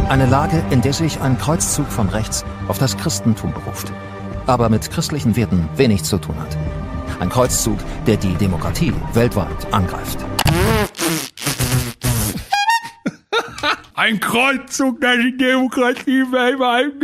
Eine Lage, in der sich ein Kreuzzug von rechts auf das Christentum beruft, aber mit christlichen Werten wenig zu tun hat. Ein Kreuzzug, der die Demokratie weltweit angreift. Ein Kreuzzug, der die Demokratie weltweit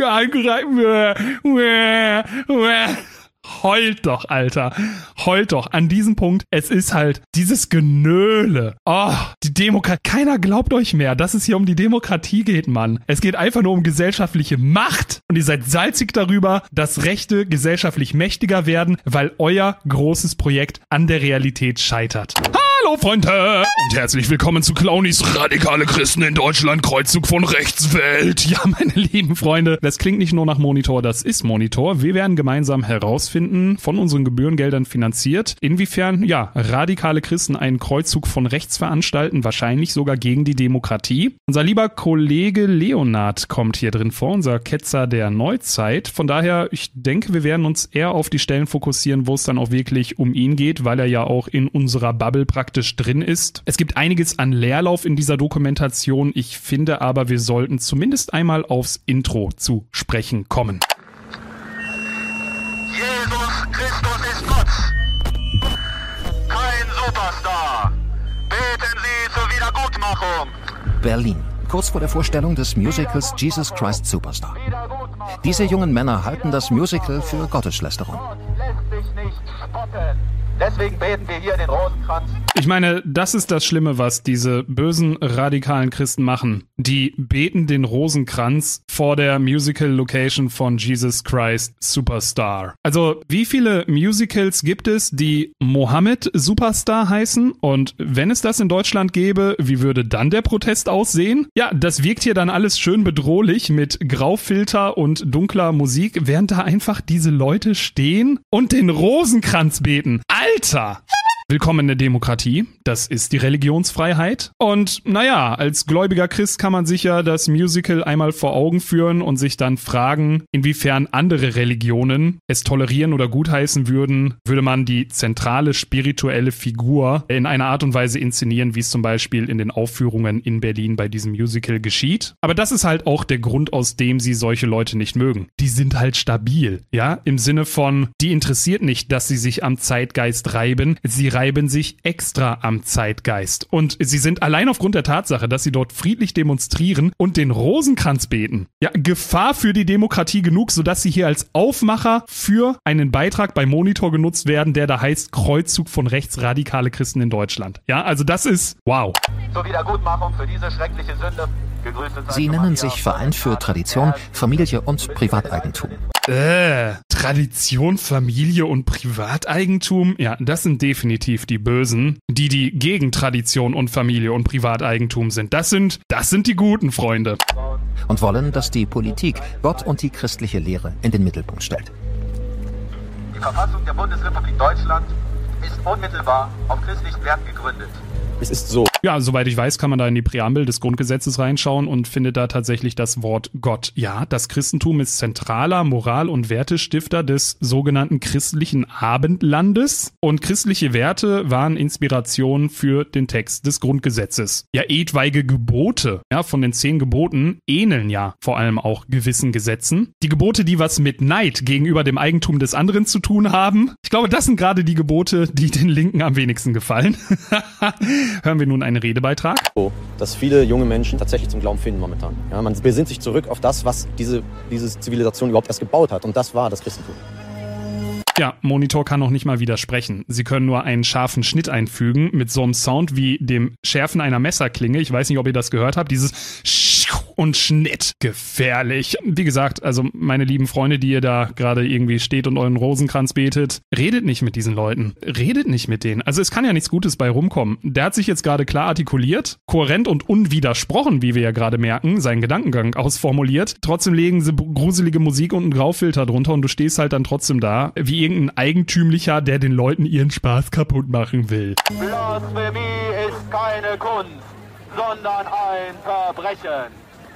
angreift. Heult doch, Alter. Heult doch. An diesem Punkt, es ist halt dieses Genöle. Oh, die Demokratie. Keiner glaubt euch mehr, dass es hier um die Demokratie geht, Mann. Es geht einfach nur um gesellschaftliche Macht. Und ihr seid salzig darüber, dass Rechte gesellschaftlich mächtiger werden, weil euer großes Projekt an der Realität scheitert. Hallo Freunde und herzlich willkommen zu Clownies radikale Christen in Deutschland, Kreuzzug von Rechtswelt. Ja, meine lieben Freunde, das klingt nicht nur nach Monitor, das ist Monitor. Wir werden gemeinsam herausfinden, von unseren Gebührengeldern finanziert, inwiefern, ja, radikale Christen einen Kreuzzug von rechts veranstalten, wahrscheinlich sogar gegen die Demokratie. Unser lieber Kollege Leonard kommt hier drin vor, unser Ketzer der Neuzeit. Von daher, ich denke, wir werden uns eher auf die Stellen fokussieren, wo es dann auch wirklich um ihn geht, weil er ja auch in unserer Bubble praktisch drin ist. Es gibt einiges an Leerlauf in dieser Dokumentation. Ich finde aber, wir sollten zumindest einmal aufs Intro zu sprechen kommen. Jesus Christus ist Gott. Kein Superstar. Beten Sie zur Wiedergutmachung. Berlin, kurz vor der Vorstellung des Musicals Jesus Christ Superstar. Diese jungen Männer halten das Musical für Gotteslästerung. Lässt sich nicht spotten. Deswegen beten wir hier den Rosenkranz. Ich meine, das ist das Schlimme, was diese bösen, radikalen Christen machen. Die beten den Rosenkranz vor der Musical-Location von Jesus Christ Superstar. Also, wie viele Musicals gibt es, die Mohammed Superstar heißen? Und wenn es das in Deutschland gäbe, wie würde dann der Protest aussehen? Ja, das wirkt hier dann alles schön bedrohlich mit Graufilter und dunkler Musik, während da einfach diese Leute stehen und den Rosenkranz beten. Alter! Willkommen in der Demokratie. Das ist die Religionsfreiheit. Und naja, als gläubiger Christ kann man sich ja das Musical einmal vor Augen führen und sich dann fragen, inwiefern andere Religionen es tolerieren oder gutheißen würden, würde man die zentrale spirituelle Figur in einer Art und Weise inszenieren, wie es zum Beispiel in den Aufführungen in Berlin bei diesem Musical geschieht. Aber das ist halt auch der Grund, aus dem sie solche Leute nicht mögen. Die sind halt stabil, ja? Im Sinne von, die interessiert nicht, dass sie sich am Zeitgeist reiben. Sie reiben sich extra am Zeitgeist. Und sie sind allein aufgrund der Tatsache, dass sie dort friedlich demonstrieren und den Rosenkranz beten. Ja, Gefahr für die Demokratie genug, sodass sie hier als Aufmacher für einen Beitrag bei Monitor genutzt werden, der da heißt Kreuzzug von rechtsradikale Christen in Deutschland. Ja, also das ist wow. Zur Wiedergutmachung für diese schreckliche Sünde. Sie nennen sich Verein für Tradition, Familie und Privateigentum. Tradition, Familie und Privateigentum? Ja, das sind definitiv die Bösen, die gegen Tradition und Familie und Privateigentum sind. Das sind die guten Freunde. Und wollen, dass die Politik Gott und die christliche Lehre in den Mittelpunkt stellt. Die Verfassung der Bundesrepublik Deutschland ist unmittelbar auf christlichen Werten gegründet. Es ist so. Ja, soweit ich weiß, kann man da in die Präambel des Grundgesetzes reinschauen und findet da tatsächlich das Wort Gott. Ja, das Christentum ist zentraler Moral- und Wertestifter des sogenannten christlichen Abendlandes und christliche Werte waren Inspiration für den Text des Grundgesetzes. Ja, etwaige Gebote, ja, von den 10 Geboten ähneln ja vor allem auch gewissen Gesetzen. Die Gebote, die was mit Neid gegenüber dem Eigentum des anderen zu tun haben. Ich glaube, das sind gerade die Gebote, die den Linken am wenigsten gefallen. Hören wir nun einen Redebeitrag. So, dass viele junge Menschen tatsächlich zum Glauben finden momentan. Ja, man besinnt sich zurück auf das, was diese Zivilisation überhaupt erst gebaut hat. Und das war das Christentum. Ja, Monitor kann noch nicht mal widersprechen. Sie können nur einen scharfen Schnitt einfügen mit so einem Sound wie dem Schärfen einer Messerklinge. Ich weiß nicht, ob ihr das gehört habt. Dieses und Schnitt. Gefährlich. Wie gesagt, also meine lieben Freunde, die ihr da gerade irgendwie steht und euren Rosenkranz betet, redet nicht mit diesen Leuten. Redet nicht mit denen. Also es kann ja nichts Gutes bei rumkommen. Der hat sich jetzt gerade klar artikuliert, kohärent und unwidersprochen, wie wir ja gerade merken, seinen Gedankengang ausformuliert. Trotzdem legen sie gruselige Musik und einen Graufilter drunter und du stehst halt dann trotzdem da, wie irgendein Eigentümlicher, der den Leuten ihren Spaß kaputt machen will. Blasphemie ist keine Kunst, sondern ein Verbrechen.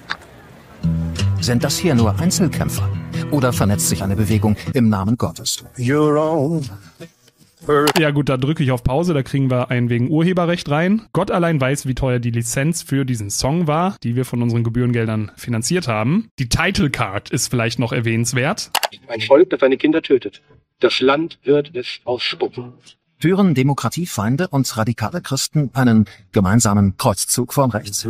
Sind das hier nur Einzelkämpfer? Oder vernetzt sich eine Bewegung im Namen Gottes? You're on Ja gut, da drücke ich auf Pause, da kriegen wir einen wegen Urheberrecht rein. Gott allein weiß, wie teuer die Lizenz für diesen Song war, die wir von unseren Gebührengeldern finanziert haben. Die Title Card ist vielleicht noch erwähnenswert. Ein Volk, das seine Kinder tötet. Das Land wird es ausspucken. Führen Demokratiefeinde und radikale Christen einen gemeinsamen Kreuzzug von rechts.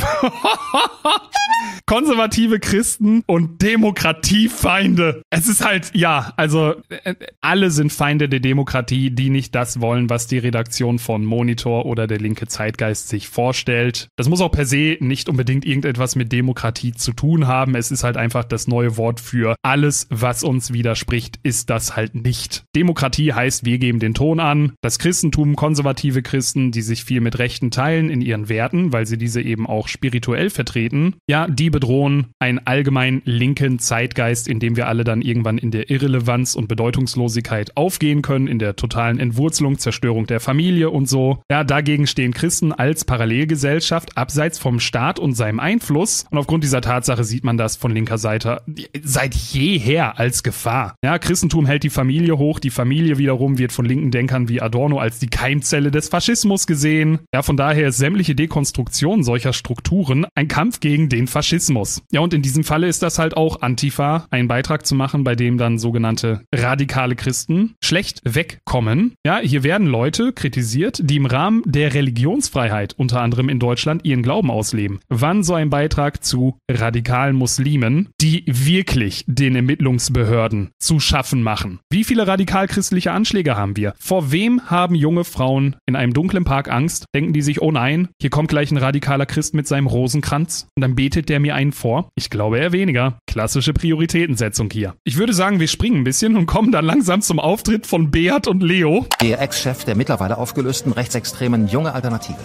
Konservative Christen und Demokratiefeinde. Es ist halt, ja, also alle sind Feinde der Demokratie, die nicht das wollen, was die Redaktion von Monitor oder der linke Zeitgeist sich vorstellt. Das muss auch per se nicht unbedingt irgendetwas mit Demokratie zu tun haben. Es ist halt einfach das neue Wort für alles, was uns widerspricht, ist das halt nicht. Demokratie heißt, wir geben den Ton an. Das Christentum, konservative Christen, die sich viel mit Rechten teilen in ihren Werten, weil sie diese eben auch spirituell vertreten, ja, die bedrohen einen allgemein linken Zeitgeist, in dem wir alle dann irgendwann in der Irrelevanz und Bedeutungslosigkeit aufgehen können, in der totalen Entwurzelung, Zerstörung der Familie und so. Ja, dagegen stehen Christen als Parallelgesellschaft abseits vom Staat und seinem Einfluss. Und aufgrund dieser Tatsache sieht man das von linker Seite seit jeher als Gefahr. Ja, Christentum hält die Familie hoch, die Familie wiederum wird von linken Denkern wie Adorno als die Keimzelle des Faschismus gesehen. Ja, von daher ist sämtliche Dekonstruktion solcher Strukturen ein Kampf gegen den Faschismus. Ja, und in diesem Falle ist das halt auch Antifa, einen Beitrag zu machen, bei dem dann sogenannte radikale Christen schlecht wegkommen. Ja, hier werden Leute kritisiert, die im Rahmen der Religionsfreiheit unter anderem in Deutschland ihren Glauben ausleben. Wann so ein Beitrag zu radikalen Muslimen, die wirklich den Ermittlungsbehörden zu schaffen machen? Wie viele radikal-christliche Anschläge haben wir? Vor wem haben junge Frauen in einem dunklen Park Angst? Denken die sich, oh nein, hier kommt gleich ein radikaler Christ mit seinem Rosenkranz und dann betet der mir einen vor? Ich glaube eher weniger. Klassische Prioritätensetzung hier. Ich würde sagen, wir springen ein bisschen und kommen dann langsam zum Auftritt von Beat und Leo. Der Ex-Chef der mittlerweile aufgelösten rechtsextremen Junge Alternative.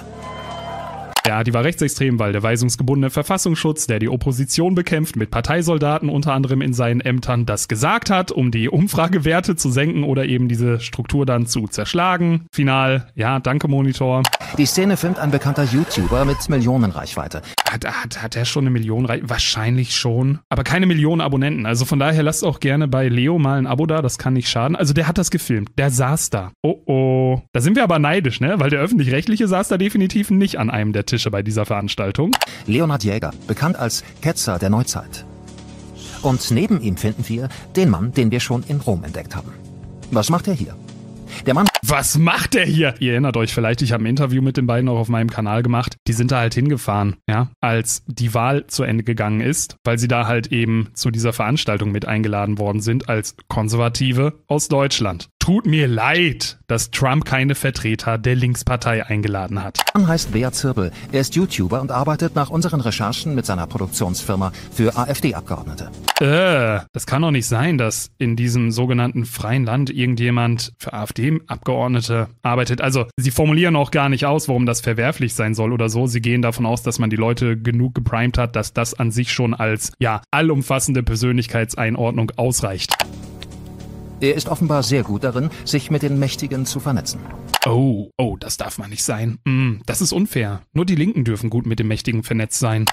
Ja, die war rechtsextrem, weil der weisungsgebundene Verfassungsschutz, der die Opposition bekämpft, mit Parteisoldaten unter anderem in seinen Ämtern das gesagt hat, um die Umfragewerte zu senken oder eben diese Struktur dann zu zerschlagen. Final, ja, danke Monitor. Die Szene filmt ein bekannter YouTuber mit Millionenreichweite. Hat er schon eine Million? Wahrscheinlich schon. Aber keine Millionen Abonnenten. Also von daher lasst auch gerne bei Leo mal ein Abo da, das kann nicht schaden. Also der hat das gefilmt. Der saß da. Oh. Da sind wir aber neidisch, ne? Weil der Öffentlich-Rechtliche saß da definitiv nicht an einem der Tische bei dieser Veranstaltung. Leonhard Jäger, bekannt als Ketzer der Neuzeit. Und neben ihm finden wir den Mann, den wir schon in Rom entdeckt haben. Was macht er hier? Der Mann... Was macht er hier? Ihr erinnert euch vielleicht, ich habe ein Interview mit den beiden auch auf meinem Kanal gemacht. Die sind da halt hingefahren, ja, als die Wahl zu Ende gegangen ist, weil sie da halt eben zu dieser Veranstaltung mit eingeladen worden sind als Konservative aus Deutschland. Tut mir leid, dass Trump keine Vertreter der Linkspartei eingeladen hat. Der Mann heißt Beat Zirbel. Er ist YouTuber und arbeitet nach unseren Recherchen mit seiner Produktionsfirma für AfD-Abgeordnete. Das kann doch nicht sein, dass in diesem sogenannten freien Land irgendjemand für AfD-Abgeordnete arbeitet. Also, sie formulieren auch gar nicht aus, warum das verwerflich sein soll oder so. Sie gehen davon aus, dass man die Leute genug geprimed hat, dass das an sich schon als, ja, allumfassende Persönlichkeitseinordnung ausreicht. Er ist offenbar sehr gut darin, sich mit den Mächtigen zu vernetzen. Oh, das darf man nicht sein. Das ist unfair. Nur die Linken dürfen gut mit dem Mächtigen vernetzt sein.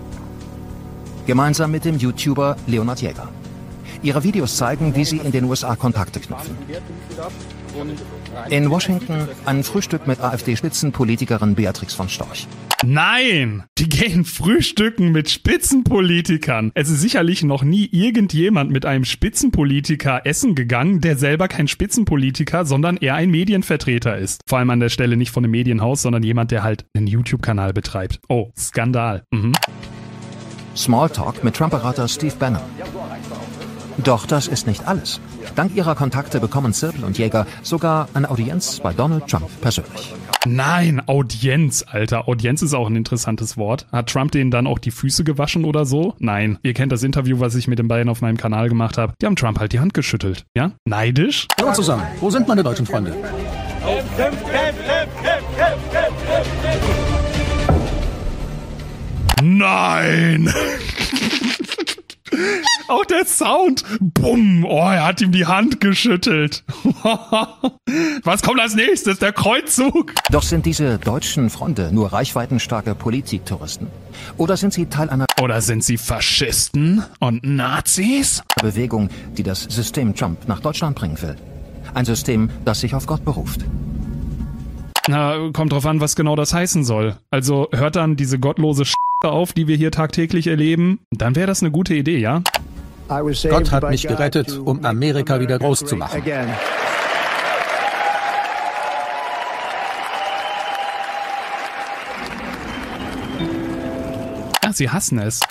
Gemeinsam mit dem YouTuber Leonhard Jäger. Ihre Videos zeigen, wie sie in den USA Kontakte knüpfen. In Washington ein Frühstück mit AfD-Spitzenpolitikerin Beatrix von Storch. Nein, die gehen frühstücken mit Spitzenpolitikern. Es ist sicherlich noch nie irgendjemand mit einem Spitzenpolitiker essen gegangen, der selber kein Spitzenpolitiker, sondern eher ein Medienvertreter ist. Vor allem an der Stelle nicht von einem Medienhaus, sondern jemand, der halt einen YouTube-Kanal betreibt. Oh, Skandal. Smalltalk mit Trump-Berater Steve Bannon. Doch das ist nicht alles. Dank ihrer Kontakte bekommen Zirbel und Jäger sogar eine Audienz bei Donald Trump persönlich. Nein, Audienz, Alter. Audienz ist auch ein interessantes Wort. Hat Trump denen dann auch die Füße gewaschen oder so? Nein. Ihr kennt das Interview, was ich mit den beiden auf meinem Kanal gemacht habe. Die haben Trump halt die Hand geschüttelt. Ja? Neidisch? Hallo zusammen. Wo sind meine deutschen Freunde? Nein! Auch der Sound. Bumm. Oh, er hat ihm die Hand geschüttelt. Was kommt als nächstes? Der Kreuzzug. Doch sind diese deutschen Freunde nur reichweitenstarke Politiktouristen? Oder sind sie Teil einer Faschisten und Nazis? Bewegung, die das System Trump nach Deutschland bringen will? Ein System, das sich auf Gott beruft. Na, kommt drauf an, was genau das heißen soll. Also hört dann diese gottlose auf, die wir hier tagtäglich erleben, dann wäre das eine gute Idee, ja? Gott hat mich gerettet, um Amerika wieder groß zu machen. Ja, sie hassen es.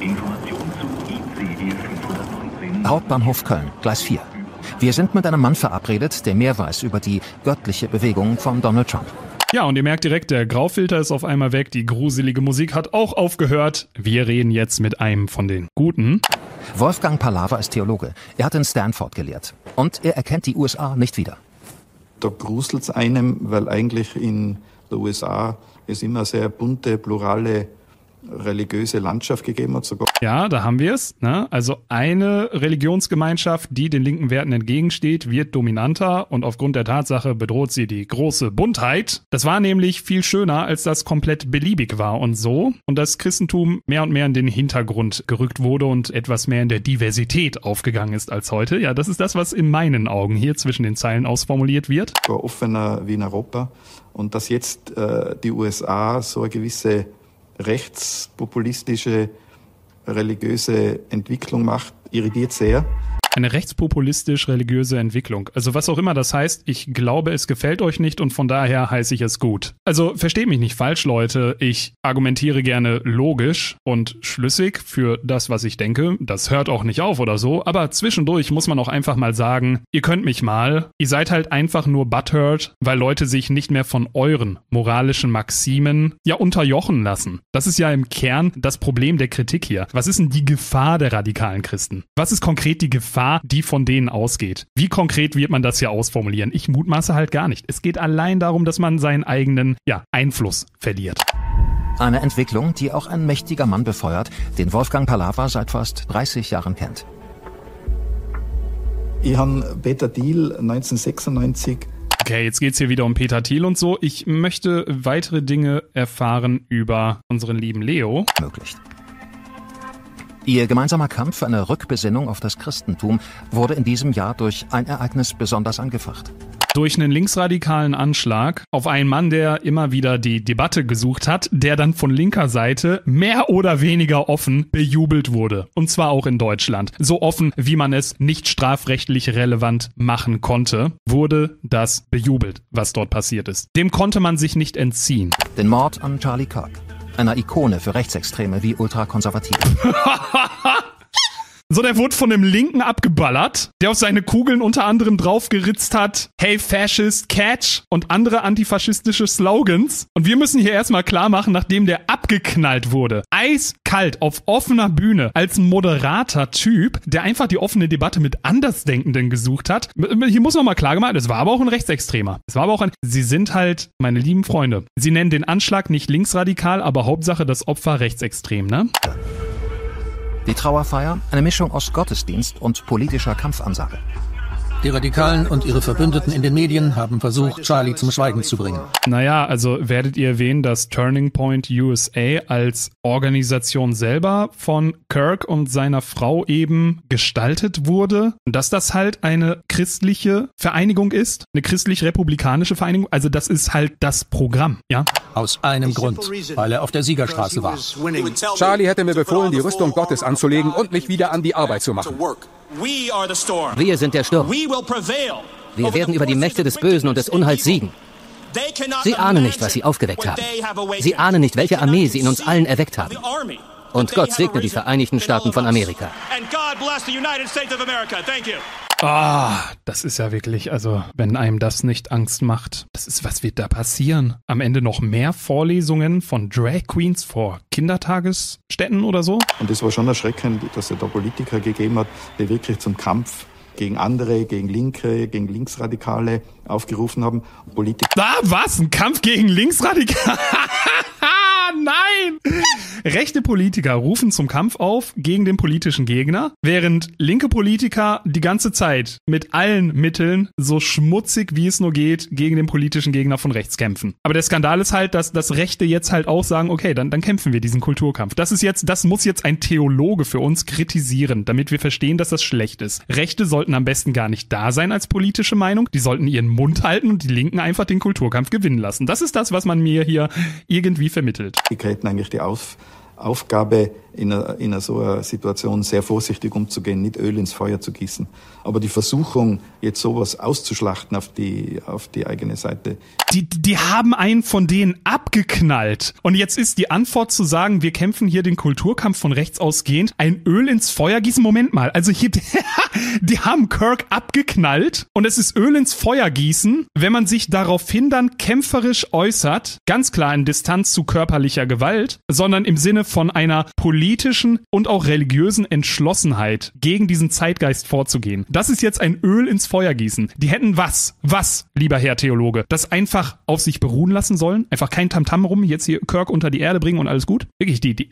Hauptbahnhof Köln, Gleis 4. Wir sind mit einem Mann verabredet, der mehr weiß über die göttliche Bewegung von Donald Trump. Ja, und ihr merkt direkt, der Graufilter ist auf einmal weg, die gruselige Musik hat auch aufgehört. Wir reden jetzt mit einem von den Guten. Wolfgang Palawa ist Theologe. Er hat in Stanford gelehrt. Und er erkennt die USA nicht wieder. Da gruselt's einem, weil eigentlich in den USA es immer sehr bunte, plurale religiöse Landschaft gegeben hat. Sogar. Ja, da haben wir es. Ne? Also eine Religionsgemeinschaft, die den linken Werten entgegensteht, wird dominanter und aufgrund der Tatsache bedroht sie die große Buntheit. Das war nämlich viel schöner, als das komplett beliebig war und so. Und das Christentum mehr und mehr in den Hintergrund gerückt wurde und etwas mehr in der Diversität aufgegangen ist als heute. Ja, das ist das, was in meinen Augen hier zwischen den Zeilen ausformuliert wird. War offener wie in Europa. Und dass jetzt die USA so eine gewisse rechtspopulistische, religiöse Entwicklung macht, irritiert sehr. Eine rechtspopulistisch-religiöse Entwicklung. Also was auch immer das heißt, ich glaube, es gefällt euch nicht und von daher heiße ich es gut. Also versteht mich nicht falsch, Leute. Ich argumentiere gerne logisch und schlüssig für das, was ich denke. Das hört auch nicht auf oder so. Aber zwischendurch muss man auch einfach mal sagen, ihr könnt mich mal. Ihr seid halt einfach nur butthurt, weil Leute sich nicht mehr von euren moralischen Maximen ja unterjochen lassen. Das ist ja im Kern das Problem der Kritik hier. Was ist denn die Gefahr der radikalen Christen? Was ist konkret die Gefahr, die von denen ausgeht? Wie konkret wird man das hier ausformulieren? Ich mutmaße halt gar nicht. Es geht allein darum, dass man seinen eigenen, Einfluss verliert. Eine Entwicklung, die auch ein mächtiger Mann befeuert, den Wolfgang Palawa seit fast 30 Jahren kennt. Ich habe Peter Thiel 1996. Okay, jetzt geht's hier wieder um Peter Thiel und so. Ich möchte weitere Dinge erfahren über unseren lieben Leo. Ermöglicht. Ihr gemeinsamer Kampf für eine Rückbesinnung auf das Christentum wurde in diesem Jahr durch ein Ereignis besonders angefacht. Durch einen linksradikalen Anschlag auf einen Mann, der immer wieder die Debatte gesucht hat, der dann von linker Seite mehr oder weniger offen bejubelt wurde. Und zwar auch in Deutschland. So offen, wie man es nicht strafrechtlich relevant machen konnte, wurde das bejubelt, was dort passiert ist. Dem konnte man sich nicht entziehen. Den Mord an Charlie Kirk. Einer Ikone für Rechtsextreme wie Ultrakonservative. So, der wurde von einem Linken abgeballert, der auf seine Kugeln unter anderem draufgeritzt hat, hey Fascist, catch und andere antifaschistische Slogans. Und wir müssen hier erstmal klar machen, nachdem der abgeknallt wurde, eiskalt auf offener Bühne als ein moderater Typ, der einfach die offene Debatte mit Andersdenkenden gesucht hat. Hier muss nochmal klar gemacht, es war aber auch ein Rechtsextremer. Es war aber auch Sie sind halt, meine lieben Freunde, Sie nennen den Anschlag nicht linksradikal, aber Hauptsache das Opfer rechtsextrem, ne? Die Trauerfeier, eine Mischung aus Gottesdienst und politischer Kampfansage. Die Radikalen und ihre Verbündeten in den Medien haben versucht, Charlie zum Schweigen zu bringen. Naja, also werdet ihr erwähnen, dass Turning Point USA als Organisation selber von Kirk und seiner Frau eben gestaltet wurde? Und dass das halt eine christliche Vereinigung ist? Eine christlich-republikanische Vereinigung? Also das ist halt das Programm, ja? Aus einem Grund, weil er auf der Siegerstraße war. Charlie hätte mir befohlen, die Rüstung Gottes anzulegen und mich wieder an die Arbeit zu machen. Wir sind der Sturm. Wir werden über die Mächte des Bösen und des Unheils siegen. Sie ahnen nicht, was sie aufgeweckt haben. Sie ahnen nicht, welche Armee sie in uns allen erweckt haben. Und Gott segne die Vereinigten Staaten von Amerika. Das ist ja wirklich, also wenn einem das nicht Angst macht, was wird da passieren? Am Ende noch mehr Vorlesungen von Drag Queens vor Kindertagesstätten oder so? Und es war schon erschreckend, dass es da Politiker gegeben hat, die wirklich zum Kampf gegen andere, gegen Linke, gegen Linksradikale aufgerufen haben. Was? Ein Kampf gegen Linksradikale? Nein! Rechte Politiker rufen zum Kampf auf gegen den politischen Gegner, während linke Politiker die ganze Zeit mit allen Mitteln so schmutzig wie es nur geht gegen den politischen Gegner von rechts kämpfen. Aber der Skandal ist halt, dass das Rechte jetzt halt auch sagen, okay, dann kämpfen wir diesen Kulturkampf. Das muss jetzt ein Theologe für uns kritisieren, damit wir verstehen, dass das schlecht ist. Rechte sollten am besten gar nicht da sein als politische Meinung, die sollten ihren Mund halten und die Linken einfach den Kulturkampf gewinnen lassen. Das ist das, was man mir hier irgendwie vermittelt. Die hätten eigentlich die Aufgabe, in einer so einer Situation sehr vorsichtig umzugehen, nicht Öl ins Feuer zu gießen. Aber die Versuchung, jetzt sowas auszuschlachten auf die eigene Seite. Die haben einen von denen abgeknallt. Und jetzt ist die Antwort zu sagen, wir kämpfen hier den Kulturkampf von rechts ausgehend, ein Öl ins Feuer gießen. Moment mal, also hier, die haben Kirk abgeknallt und es ist Öl ins Feuer gießen, wenn man sich daraufhin dann kämpferisch äußert, ganz klar in Distanz zu körperlicher Gewalt, sondern im Sinne von einer politischen und auch religiösen Entschlossenheit gegen diesen Zeitgeist vorzugehen. Das ist jetzt ein Öl ins Feuer gießen. Die hätten was, lieber Herr Theologe, das einfach auf sich beruhen lassen sollen? Einfach kein Tamtam rum, jetzt hier Kirk unter die Erde bringen und alles gut? Wirklich, die.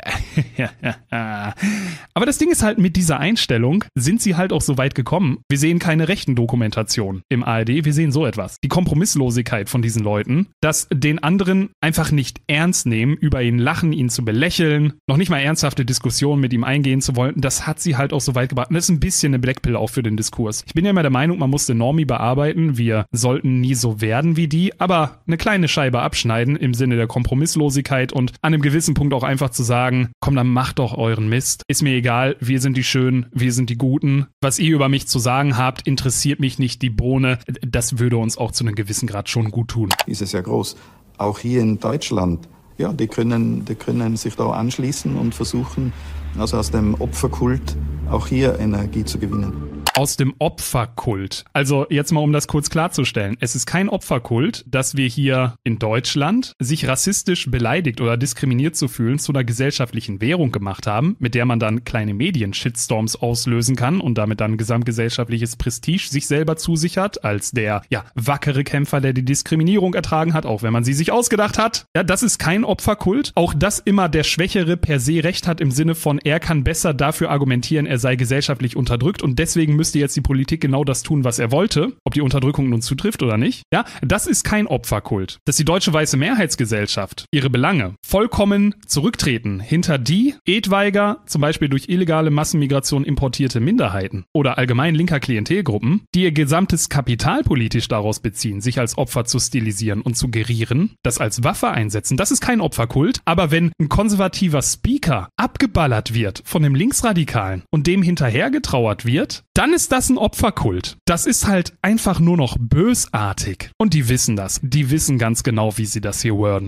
Aber das Ding ist halt, mit dieser Einstellung sind sie halt auch so weit gekommen. Wir sehen keine rechten Dokumentationen im ARD, wir sehen so etwas. Die Kompromisslosigkeit von diesen Leuten, dass den anderen einfach nicht ernst nehmen, über ihn lachen, ihn zu belächeln, noch nicht mal ernsthafte Diskussionen mit ihm eingehen zu wollen, das hat sie halt auch so weit gebracht. Und das ist ein bisschen eine Blackpill auch für den Diskurs. Ich bin ja immer der Meinung, man muss den Normie bearbeiten. Wir sollten nie so werden wie die, aber eine kleine Scheibe abschneiden im Sinne der Kompromisslosigkeit und an einem gewissen Punkt auch einfach zu sagen, komm, dann macht doch euren Mist. Ist mir egal, wir sind die Schönen, wir sind die Guten. Was ihr über mich zu sagen habt, interessiert mich nicht die Bohne. Das würde uns auch zu einem gewissen Grad schon gut tun. Ist es ja groß. Auch hier in Deutschland. Ja, die können sich da anschließen und versuchen, also aus dem Opferkult auch hier Energie zu gewinnen. Aus dem Opferkult. Also jetzt mal, um das kurz klarzustellen. Es ist kein Opferkult, dass wir hier in Deutschland sich rassistisch beleidigt oder diskriminiert zu fühlen zu einer gesellschaftlichen Währung gemacht haben, mit der man dann kleine Medien-Shitstorms auslösen kann und damit dann gesamtgesellschaftliches Prestige sich selber zusichert als der, wackere Kämpfer, der die Diskriminierung ertragen hat, auch wenn man sie sich ausgedacht hat. Ja, das ist kein Opferkult. Auch dass immer der Schwächere per se recht hat im Sinne von, er kann besser dafür argumentieren, er sei gesellschaftlich unterdrückt und deswegen müsste jetzt die Politik genau das tun, was er wollte, ob die Unterdrückung nun zutrifft oder nicht. Ja, das ist kein Opferkult. Dass die deutsche weiße Mehrheitsgesellschaft ihre Belange vollkommen zurücktreten hinter die etwaiger, zum Beispiel durch illegale Massenmigration importierte Minderheiten oder allgemein linker Klientelgruppen, die ihr gesamtes Kapital politisch daraus beziehen, sich als Opfer zu stilisieren und zu gerieren, das als Waffe einsetzen, das ist kein Opferkult. Aber wenn ein konservativer Speaker abgeballert wird von einem Linksradikalen und dem hinterhergetrauert wird, dann ist das ein Opferkult. Das ist halt einfach nur noch bösartig. Und die wissen das. Die wissen ganz genau, wie sie das hier worden.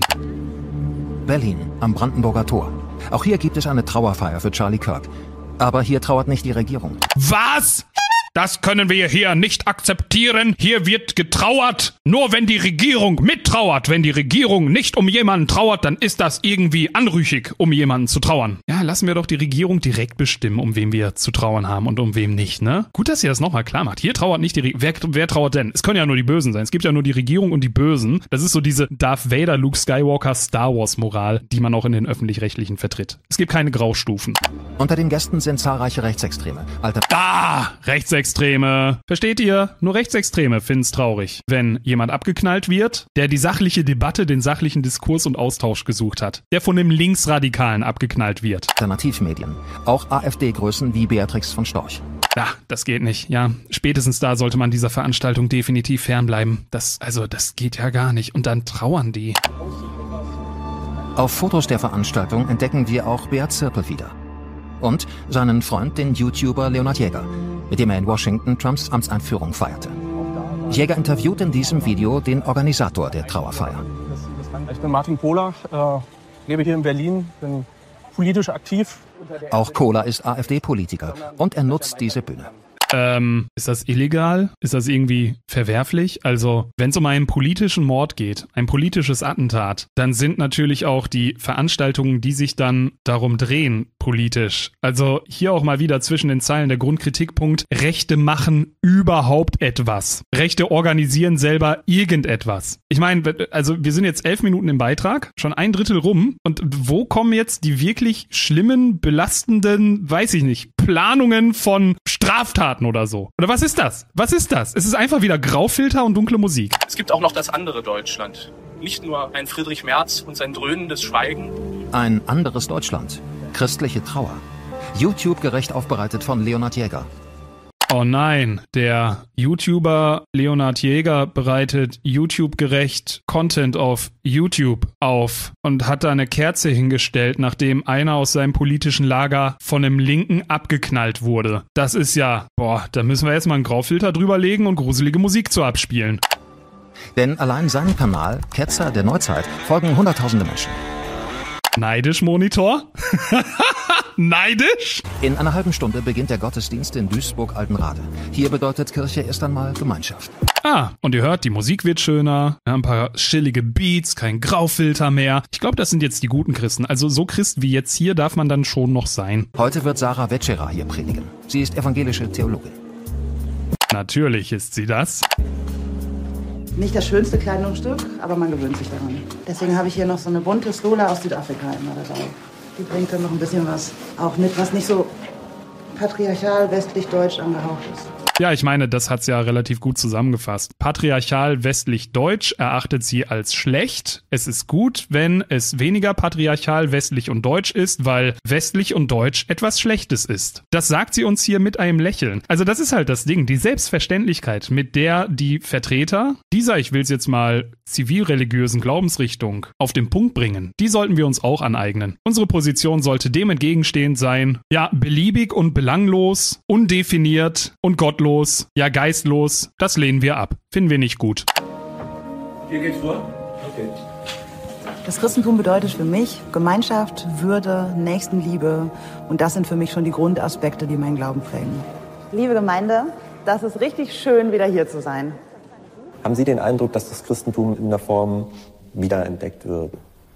Berlin, am Brandenburger Tor. Auch hier gibt es eine Trauerfeier für Charlie Kirk. Aber hier trauert nicht die Regierung. Was? Das können wir hier nicht akzeptieren. Hier wird getrauert, nur wenn die Regierung mittrauert. Wenn die Regierung nicht um jemanden trauert, dann ist das irgendwie anrüchig, um jemanden zu trauern. Ja, lassen wir doch die Regierung direkt bestimmen, um wem wir zu trauern haben und um wem nicht, ne? Gut, dass ihr das nochmal klar macht. Hier trauert nicht die Regierung. Wer trauert denn? Es können ja nur die Bösen sein. Es gibt ja nur die Regierung und die Bösen. Das ist so diese Darth Vader, Luke Skywalker, Star Wars Moral, die man auch in den Öffentlich-Rechtlichen vertritt. Es gibt keine Graustufen. Unter den Gästen sind zahlreiche Rechtsextreme. Rechtsextreme. Versteht ihr? Nur Rechtsextreme finden's traurig, wenn jemand abgeknallt wird, der die sachliche Debatte, den sachlichen Diskurs und Austausch gesucht hat, der von dem Linksradikalen abgeknallt wird. Alternativmedien. Auch AfD-Größen wie Beatrix von Storch. Das geht nicht. Ja, spätestens da sollte man dieser Veranstaltung definitiv fernbleiben. Das geht ja gar nicht. Und dann trauern die. Auf Fotos der Veranstaltung entdecken wir auch Beat Zirpel wieder. Und seinen Freund, den YouTuber Leonhard Jäger, mit dem er in Washington Trumps Amtseinführung feierte. Jäger interviewt in diesem Video den Organisator der Trauerfeier. Ich bin Martin Kohler, lebe hier in Berlin, bin politisch aktiv. Auch Kohler ist AfD-Politiker und er nutzt diese Bühne. Ist das illegal? Ist das irgendwie verwerflich? Also, wenn es um einen politischen Mord geht, ein politisches Attentat, dann sind natürlich auch die Veranstaltungen, die sich dann darum drehen, politisch. Also hier auch mal wieder zwischen den Zeilen der Grundkritikpunkt: Rechte machen überhaupt etwas. Rechte organisieren selber irgendetwas. Ich meine, also wir sind jetzt 11 Minuten im Beitrag, schon 1/3 rum. Und wo kommen jetzt die wirklich schlimmen, belastenden, weiß ich nicht, Planungen von Straftaten oder so? Oder was ist das? Was ist das? Es ist einfach wieder Graufilter und dunkle Musik. Es gibt auch noch das andere Deutschland. Nicht nur ein Friedrich Merz und sein dröhnendes Schweigen. Ein anderes Deutschland. Christliche Trauer. YouTube gerecht aufbereitet von Leonhard Jäger. Oh nein, der YouTuber Leonhard Jäger bereitet YouTube-gerecht Content auf YouTube auf und hat da eine Kerze hingestellt, nachdem einer aus seinem politischen Lager von einem Linken abgeknallt wurde. Das ist ja, da müssen wir erstmal einen Graufilter drüber legen und gruselige Musik zu abspielen. Denn allein seinem Kanal, Ketzer der Neuzeit, folgen Hunderttausende Menschen. Neidisch, Monitor? Neidisch? In einer halben Stunde beginnt der Gottesdienst in Duisburg-Altenrade. Hier bedeutet Kirche erst einmal Gemeinschaft. Und ihr hört, die Musik wird schöner, ein paar chillige Beats, kein Graufilter mehr. Ich glaube, das sind jetzt die guten Christen. Also so Christ wie jetzt hier darf man dann schon noch sein. Heute wird Sarah Wetscherer hier predigen. Sie ist evangelische Theologin. Natürlich ist sie das. Nicht das schönste Kleidungsstück, aber man gewöhnt sich daran. Deswegen habe ich hier noch so eine bunte Stola aus Südafrika immer dabei. Die bringt dann noch ein bisschen was auch mit, was nicht so patriarchal westlich-deutsch angehaucht ist. Ja, ich meine, das hat's ja relativ gut zusammengefasst. Patriarchal westlich-deutsch erachtet sie als schlecht. Es ist gut, wenn es weniger patriarchal westlich und deutsch ist, weil westlich und deutsch etwas Schlechtes ist. Das sagt sie uns hier mit einem Lächeln. Also das ist halt das Ding, die Selbstverständlichkeit, mit der die Vertreter dieser, ich will es jetzt mal, zivilreligiösen Glaubensrichtung auf den Punkt bringen, die sollten wir uns auch aneignen. Unsere Position sollte dem entgegenstehend sein, ja, beliebig und belanglos, undefiniert und gottlos, ja geistlos, das lehnen wir ab. Finden wir nicht gut. Hier geht's vor? Okay. Das Christentum bedeutet für mich Gemeinschaft, Würde, Nächstenliebe und das sind für mich schon die Grundaspekte, die meinen Glauben prägen. Liebe Gemeinde, das ist richtig schön, wieder hier zu sein. Haben Sie den Eindruck, dass das Christentum in der Form wiederentdeckt wird?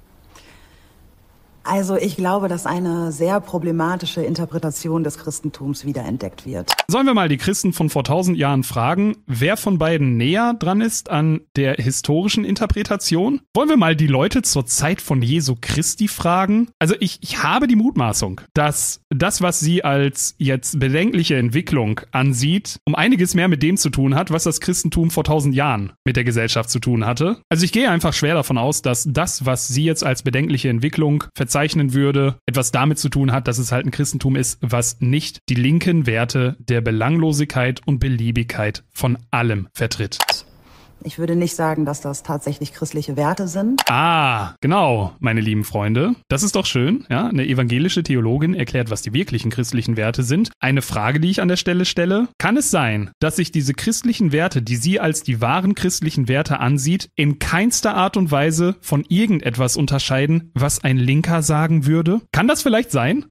Also ich glaube, dass eine sehr problematische Interpretation des Christentums wiederentdeckt wird. Sollen wir mal die Christen von vor 1000 Jahren fragen, wer von beiden näher dran ist an der historischen Interpretation? Wollen wir mal die Leute zur Zeit von Jesu Christi fragen? Also ich habe die Mutmaßung, dass das, was sie als jetzt bedenkliche Entwicklung ansieht, um einiges mehr mit dem zu tun hat, was das Christentum vor 1000 Jahren mit der Gesellschaft zu tun hatte. Also ich gehe einfach schwer davon aus, dass das, was sie jetzt als bedenkliche Entwicklung verzeichnen würde, etwas damit zu tun hat, dass es halt ein Christentum ist, was nicht die linken Werte der Belanglosigkeit und Beliebigkeit von allem vertritt. Ich würde nicht sagen, dass das tatsächlich christliche Werte sind. Genau, meine lieben Freunde. Das ist doch schön. Ja? Eine evangelische Theologin erklärt, was die wirklichen christlichen Werte sind. Eine Frage, die ich an der Stelle stelle. Kann es sein, dass sich diese christlichen Werte, die sie als die wahren christlichen Werte ansieht, in keinster Art und Weise von irgendetwas unterscheiden, was ein Linker sagen würde? Kann das vielleicht sein?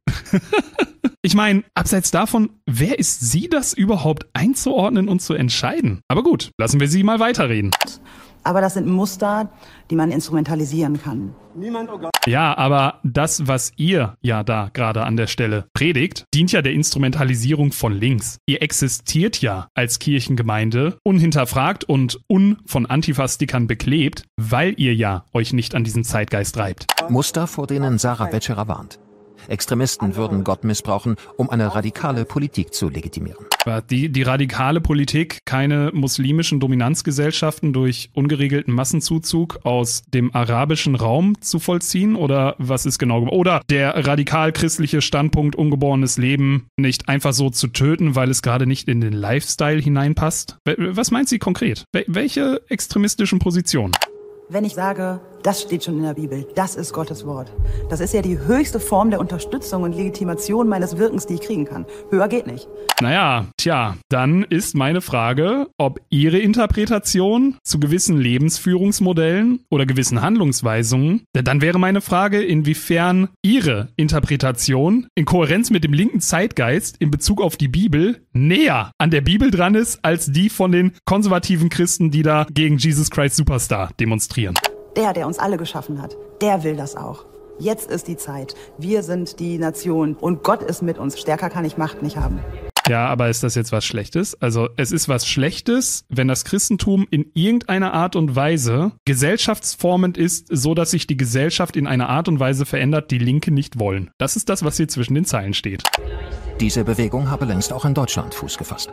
Ich meine, abseits davon, wer ist sie, das überhaupt einzuordnen und zu entscheiden? Aber gut, lassen wir sie mal weiterreden. Aber das sind Muster, die man instrumentalisieren kann. Ja, aber das, was ihr ja da gerade an der Stelle predigt, dient ja der Instrumentalisierung von links. Ihr existiert ja als Kirchengemeinde unhinterfragt und von Antifastikern beklebt, weil ihr ja euch nicht an diesen Zeitgeist reibt. Muster, vor denen Sarah Wetscherer warnt. Extremisten würden Gott missbrauchen, um eine radikale Politik zu legitimieren. Die radikale Politik, keine muslimischen Dominanzgesellschaften durch ungeregelten Massenzuzug aus dem arabischen Raum zu vollziehen? Oder was ist genau? Oder der radikal-christliche Standpunkt, ungeborenes Leben nicht einfach so zu töten, weil es gerade nicht in den Lifestyle hineinpasst? Was meint sie konkret? Welche extremistischen Positionen? Wenn ich sage, das steht schon in der Bibel, das ist Gottes Wort. Das ist ja die höchste Form der Unterstützung und Legitimation meines Wirkens, die ich kriegen kann. Höher geht nicht. Naja, dann ist meine Frage, ob Ihre Interpretation zu gewissen Lebensführungsmodellen oder gewissen Handlungsweisungen, dann wäre meine Frage, inwiefern Ihre Interpretation in Kohärenz mit dem linken Zeitgeist in Bezug auf die Bibel näher an der Bibel dran ist, als die von den konservativen Christen, die da gegen Jesus Christ Superstar demonstrieren. Der uns alle geschaffen hat, der will das auch. Jetzt ist die Zeit. Wir sind die Nation und Gott ist mit uns. Stärker kann ich Macht nicht haben. Ja, aber ist das jetzt was Schlechtes? Also es ist was Schlechtes, wenn das Christentum in irgendeiner Art und Weise gesellschaftsformend ist, so dass sich die Gesellschaft in einer Art und Weise verändert, die Linke nicht wollen. Das ist das, was hier zwischen den Zeilen steht. Diese Bewegung habe längst auch in Deutschland Fuß gefasst.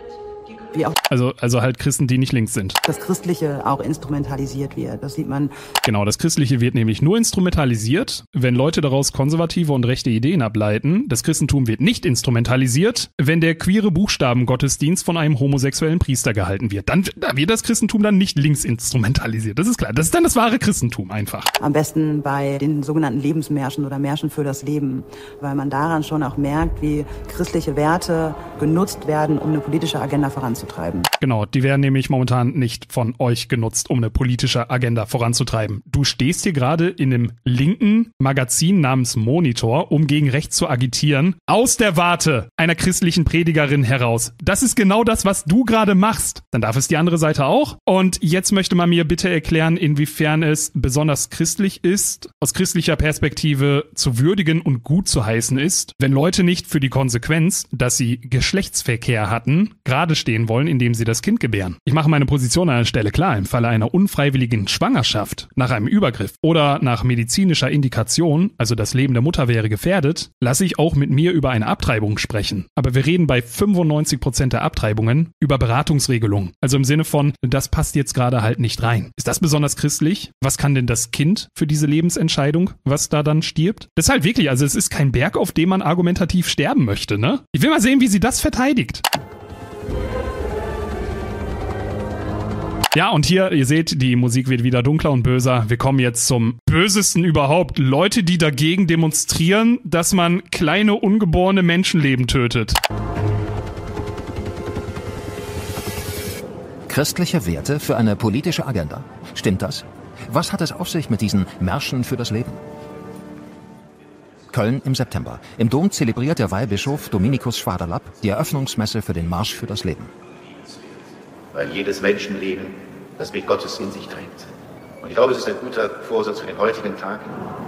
Also halt Christen, die nicht links sind. Das Christliche auch instrumentalisiert wird, das sieht man. Genau, das Christliche wird nämlich nur instrumentalisiert, wenn Leute daraus konservative und rechte Ideen ableiten. Das Christentum wird nicht instrumentalisiert, wenn der queere Buchstabengottesdienst von einem homosexuellen Priester gehalten wird. Dann wird das Christentum dann nicht links instrumentalisiert. Das ist klar. Das ist dann das wahre Christentum einfach. Am besten bei den sogenannten Lebensmärschen oder Märschen für das Leben, weil man daran schon auch merkt, wie christliche Werte genutzt werden, um eine politische Agenda voranzutreiben. Genau, die werden nämlich momentan nicht von euch genutzt, um eine politische Agenda voranzutreiben. Du stehst hier gerade in einem linken Magazin namens Monitor, um gegen rechts zu agitieren, aus der Warte einer christlichen Predigerin heraus. Das ist genau das, was du gerade machst. Dann darf es die andere Seite auch. Und jetzt möchte man mir bitte erklären, inwiefern es besonders christlich ist, aus christlicher Perspektive zu würdigen und gut zu heißen ist, wenn Leute nicht für die Konsequenz, dass sie Geschlechtsverkehr hatten, gerade stehen wollen, indem sie das Kind gebären. Ich mache meine Position an der Stelle klar. Im Falle einer unfreiwilligen Schwangerschaft, nach einem Übergriff oder nach medizinischer Indikation, also das Leben der Mutter wäre gefährdet, lasse ich auch mit mir über eine Abtreibung sprechen. Aber wir reden bei 95% der Abtreibungen über Beratungsregelungen. Also im Sinne von, das passt jetzt gerade halt nicht rein. Ist das besonders christlich? Was kann denn das Kind für diese Lebensentscheidung, was da dann stirbt? Das ist halt wirklich, also es ist kein Berg, auf dem man argumentativ sterben möchte, ne? Ich will mal sehen, wie sie das verteidigt. Ja, und hier, ihr seht, die Musik wird wieder dunkler und böser. Wir kommen jetzt zum Bösesten überhaupt. Leute, die dagegen demonstrieren, dass man kleine, ungeborene Menschenleben tötet. Christliche Werte für eine politische Agenda. Stimmt das? Was hat es auf sich mit diesen Märschen für das Leben? Köln im September. Im Dom zelebriert der Weihbischof Dominikus Schwaderlapp die Eröffnungsmesse für den Marsch für das Leben. Weil jedes Menschenleben das Bild Gottes in sich trägt. Und ich glaube, es ist ein guter Vorsatz für den heutigen Tag.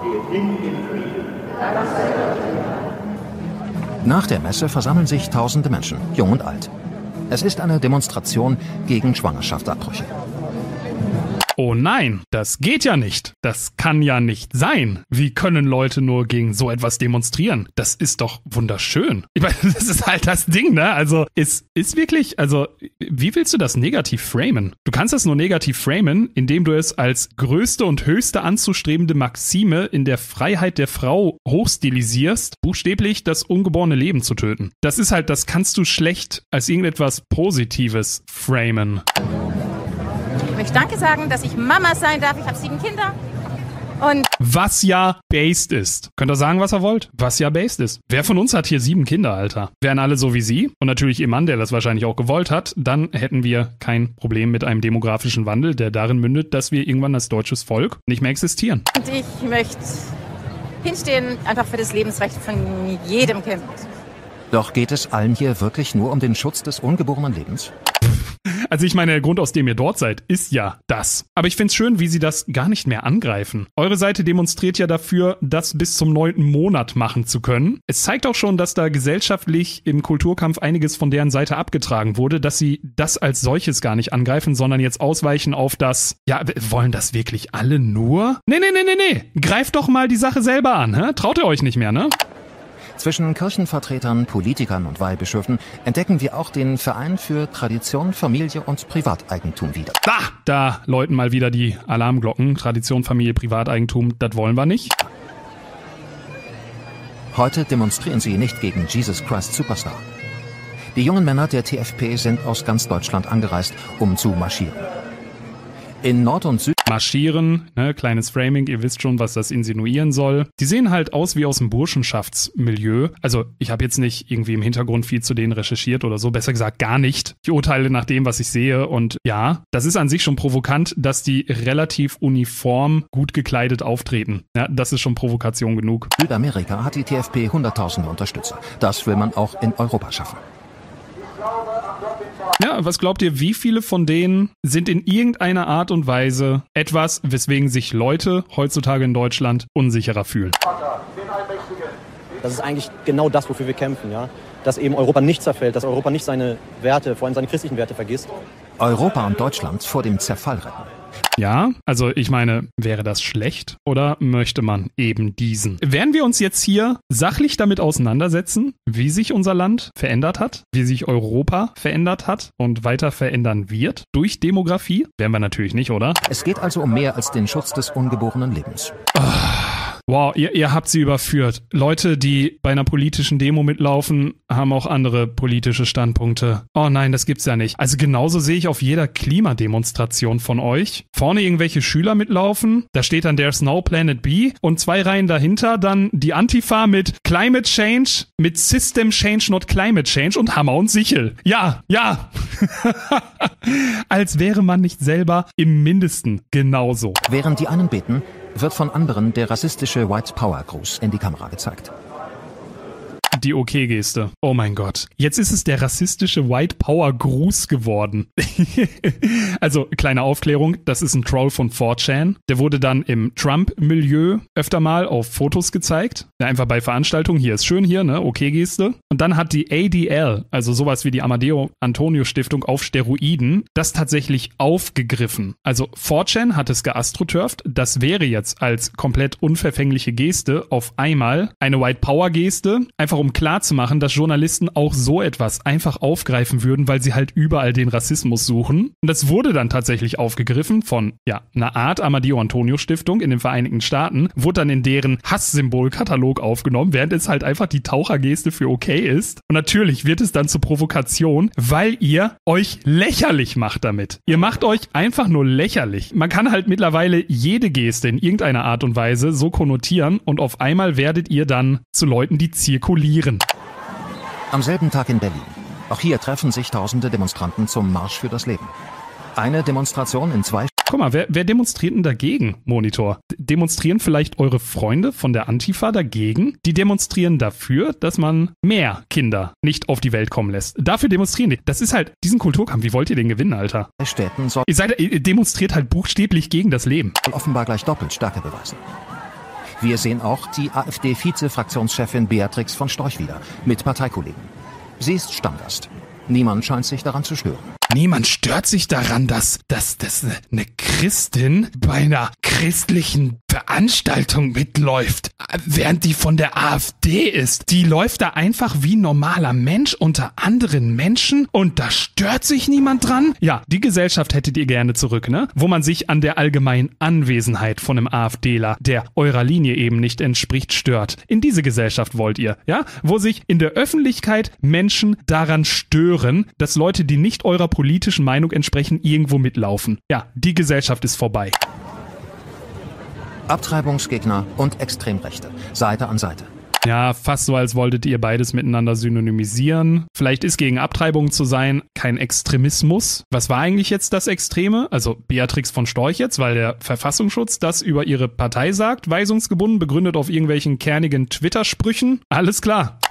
Nach der Messe versammeln sich tausende Menschen, jung und alt. Es ist eine Demonstration gegen Schwangerschaftsabbrüche. Oh nein, das geht ja nicht. Das kann ja nicht sein. Wie können Leute nur gegen so etwas demonstrieren? Das ist doch wunderschön. Ich meine, das ist halt das Ding, ne? Also, es ist wirklich, also, wie willst du das negativ framen? Du kannst das nur negativ framen, indem du es als größte und höchste anzustrebende Maxime in der Freiheit der Frau hochstilisierst, buchstäblich das ungeborene Leben zu töten. Das ist halt, das kannst du schlecht als irgendetwas Positives framen. Ich möchte Danke sagen, dass ich Mama sein darf. Ich habe 7 Kinder. Und was ja based ist. Könnt ihr sagen, was ihr wollt? Was ja based ist. Wer von uns hat hier 7 Kinder, Alter? Wären alle so wie sie und natürlich ihr Mann, der das wahrscheinlich auch gewollt hat, dann hätten wir kein Problem mit einem demografischen Wandel, der darin mündet, dass wir irgendwann als deutsches Volk nicht mehr existieren. Und ich möchte hinstehen, einfach für das Lebensrecht von jedem Kind. Doch geht es allen hier wirklich nur um den Schutz des ungeborenen Lebens? Also ich meine, der Grund, aus dem ihr dort seid, ist ja das. Aber ich find's schön, wie sie das gar nicht mehr angreifen. Eure Seite demonstriert ja dafür, das bis zum 9. Monat machen zu können. Es zeigt auch schon, dass da gesellschaftlich im Kulturkampf einiges von deren Seite abgetragen wurde, dass sie das als solches gar nicht angreifen, sondern jetzt ausweichen auf das, ja, wollen das wirklich alle nur? Nee. Greift doch mal die Sache selber an, hä? Traut ihr euch nicht mehr, ne? Zwischen Kirchenvertretern, Politikern und Weihbischöfen entdecken wir auch den Verein für Tradition, Familie und Privateigentum wieder. Da läuten mal wieder die Alarmglocken. Tradition, Familie, Privateigentum, das wollen wir nicht. Heute demonstrieren sie nicht gegen Jesus Christ Superstar. Die jungen Männer der TFP sind aus ganz Deutschland angereist, um zu marschieren. In Nord- und Süd... Marschieren, ne, kleines Framing, ihr wisst schon, was das insinuieren soll. Die sehen halt aus wie aus dem Burschenschaftsmilieu. Also ich habe jetzt nicht irgendwie im Hintergrund viel zu denen recherchiert oder so, besser gesagt gar nicht. Ich urteile nach dem, was ich sehe und ja, das ist an sich schon provokant, dass die relativ uniform gut gekleidet auftreten. Ja, das ist schon Provokation genug. Südamerika hat die TFP hunderttausende Unterstützer. Das will man auch in Europa schaffen. Ich glaube an Gott den Ja, was glaubt ihr, wie viele von denen sind in irgendeiner Art und Weise etwas, weswegen sich Leute heutzutage in Deutschland unsicherer fühlen? Das ist eigentlich genau das, wofür wir kämpfen, ja. Dass eben Europa nicht zerfällt, dass Europa nicht seine Werte, vor allem seine christlichen Werte vergisst. Europa und Deutschland vor dem Zerfall retten. Ja, also ich meine, wäre das schlecht oder möchte man eben diesen? Werden wir uns jetzt hier sachlich damit auseinandersetzen, wie sich unser Land verändert hat, wie sich Europa verändert hat und weiter verändern wird durch Demografie? Werden wir natürlich nicht, oder? Es geht also um mehr als den Schutz des ungeborenen Lebens. Wow, ihr habt sie überführt. Leute, die bei einer politischen Demo mitlaufen, haben auch andere politische Standpunkte. Oh nein, das gibt's ja nicht. Also genauso sehe ich auf jeder Klimademonstration von euch. Vorne irgendwelche Schüler mitlaufen, da steht dann There's no Planet B und 2 Reihen dahinter dann die Antifa mit Climate Change, mit System Change, not Climate Change und Hammer und Sichel. Ja. Als wäre man nicht selber im Mindesten genauso. Während die einen beten, wird von anderen der rassistische White Power Gruß in die Kamera gezeigt. Die Okay-Geste. Oh mein Gott. Jetzt ist es der rassistische White Power Gruß geworden. Also, kleine Aufklärung, das ist ein Troll von 4chan. Der wurde dann im Trump-Milieu öfter mal auf Fotos gezeigt. Ja, einfach bei Veranstaltungen. Hier ist schön hier, ne? Okay-Geste. Und dann hat die ADL, also sowas wie die Amadeo Antonio Stiftung auf Steroiden, das tatsächlich aufgegriffen. Also 4chan hat es geastroturft. Das wäre jetzt als komplett unverfängliche Geste auf einmal eine White Power Geste, einfach um klar zu machen, dass Journalisten auch so etwas einfach aufgreifen würden, weil sie halt überall den Rassismus suchen. Und das wurde dann tatsächlich aufgegriffen von, einer Art Amadeo Antonio Stiftung in den Vereinigten Staaten, wurde dann in deren Hasssymbolkatalog aufgenommen, während es halt einfach die Tauchergeste für okay ist. Und natürlich wird es dann zur Provokation, weil ihr euch lächerlich macht damit. Ihr macht euch einfach nur lächerlich. Man kann halt mittlerweile jede Geste in irgendeiner Art und Weise so konnotieren und auf einmal werdet ihr dann zu Leuten, die zirkulieren. Am selben Tag in Berlin. Auch hier treffen sich tausende Demonstranten zum Marsch für das Leben. Eine Demonstration in 2... Guck mal, wer demonstriert denn dagegen, Monitor? Demonstrieren vielleicht eure Freunde von der Antifa dagegen? Die demonstrieren dafür, dass man mehr Kinder nicht auf die Welt kommen lässt. Dafür demonstrieren die. Das ist halt diesen Kulturkampf. Wie wollt ihr den gewinnen, Alter? Städten Ihr demonstriert halt buchstäblich gegen das Leben. Offenbar gleich doppelt Stärke beweisen. Wir sehen auch die AfD-Vize-Fraktionschefin Beatrix von Storch wieder, mit Parteikollegen. Sie ist Stammgast. Niemand scheint sich daran zu stören. Niemand stört sich daran, dass eine Christin bei einer christlichen Veranstaltung mitläuft, während die von der AfD ist. Die läuft da einfach wie ein normaler Mensch unter anderen Menschen und da stört sich niemand dran. Ja, die Gesellschaft hättet ihr gerne zurück, ne? Wo man sich an der allgemeinen Anwesenheit von einem AfDler, der eurer Linie eben nicht entspricht, stört. In diese Gesellschaft wollt ihr, ja? Wo sich in der Öffentlichkeit Menschen daran stören, dass Leute, die nicht eurer politischen Meinung entsprechen, irgendwo mitlaufen. Ja, die Gesellschaft ist vorbei. Abtreibungsgegner und Extremrechte, Seite an Seite. Ja, fast so, als wolltet ihr beides miteinander synonymisieren. Vielleicht ist gegen Abtreibung zu sein kein Extremismus. Was war eigentlich jetzt das Extreme? Also Beatrix von Storch jetzt, weil der Verfassungsschutz das über ihre Partei sagt, weisungsgebunden, begründet auf irgendwelchen kernigen Twitter-Sprüchen. Alles klar.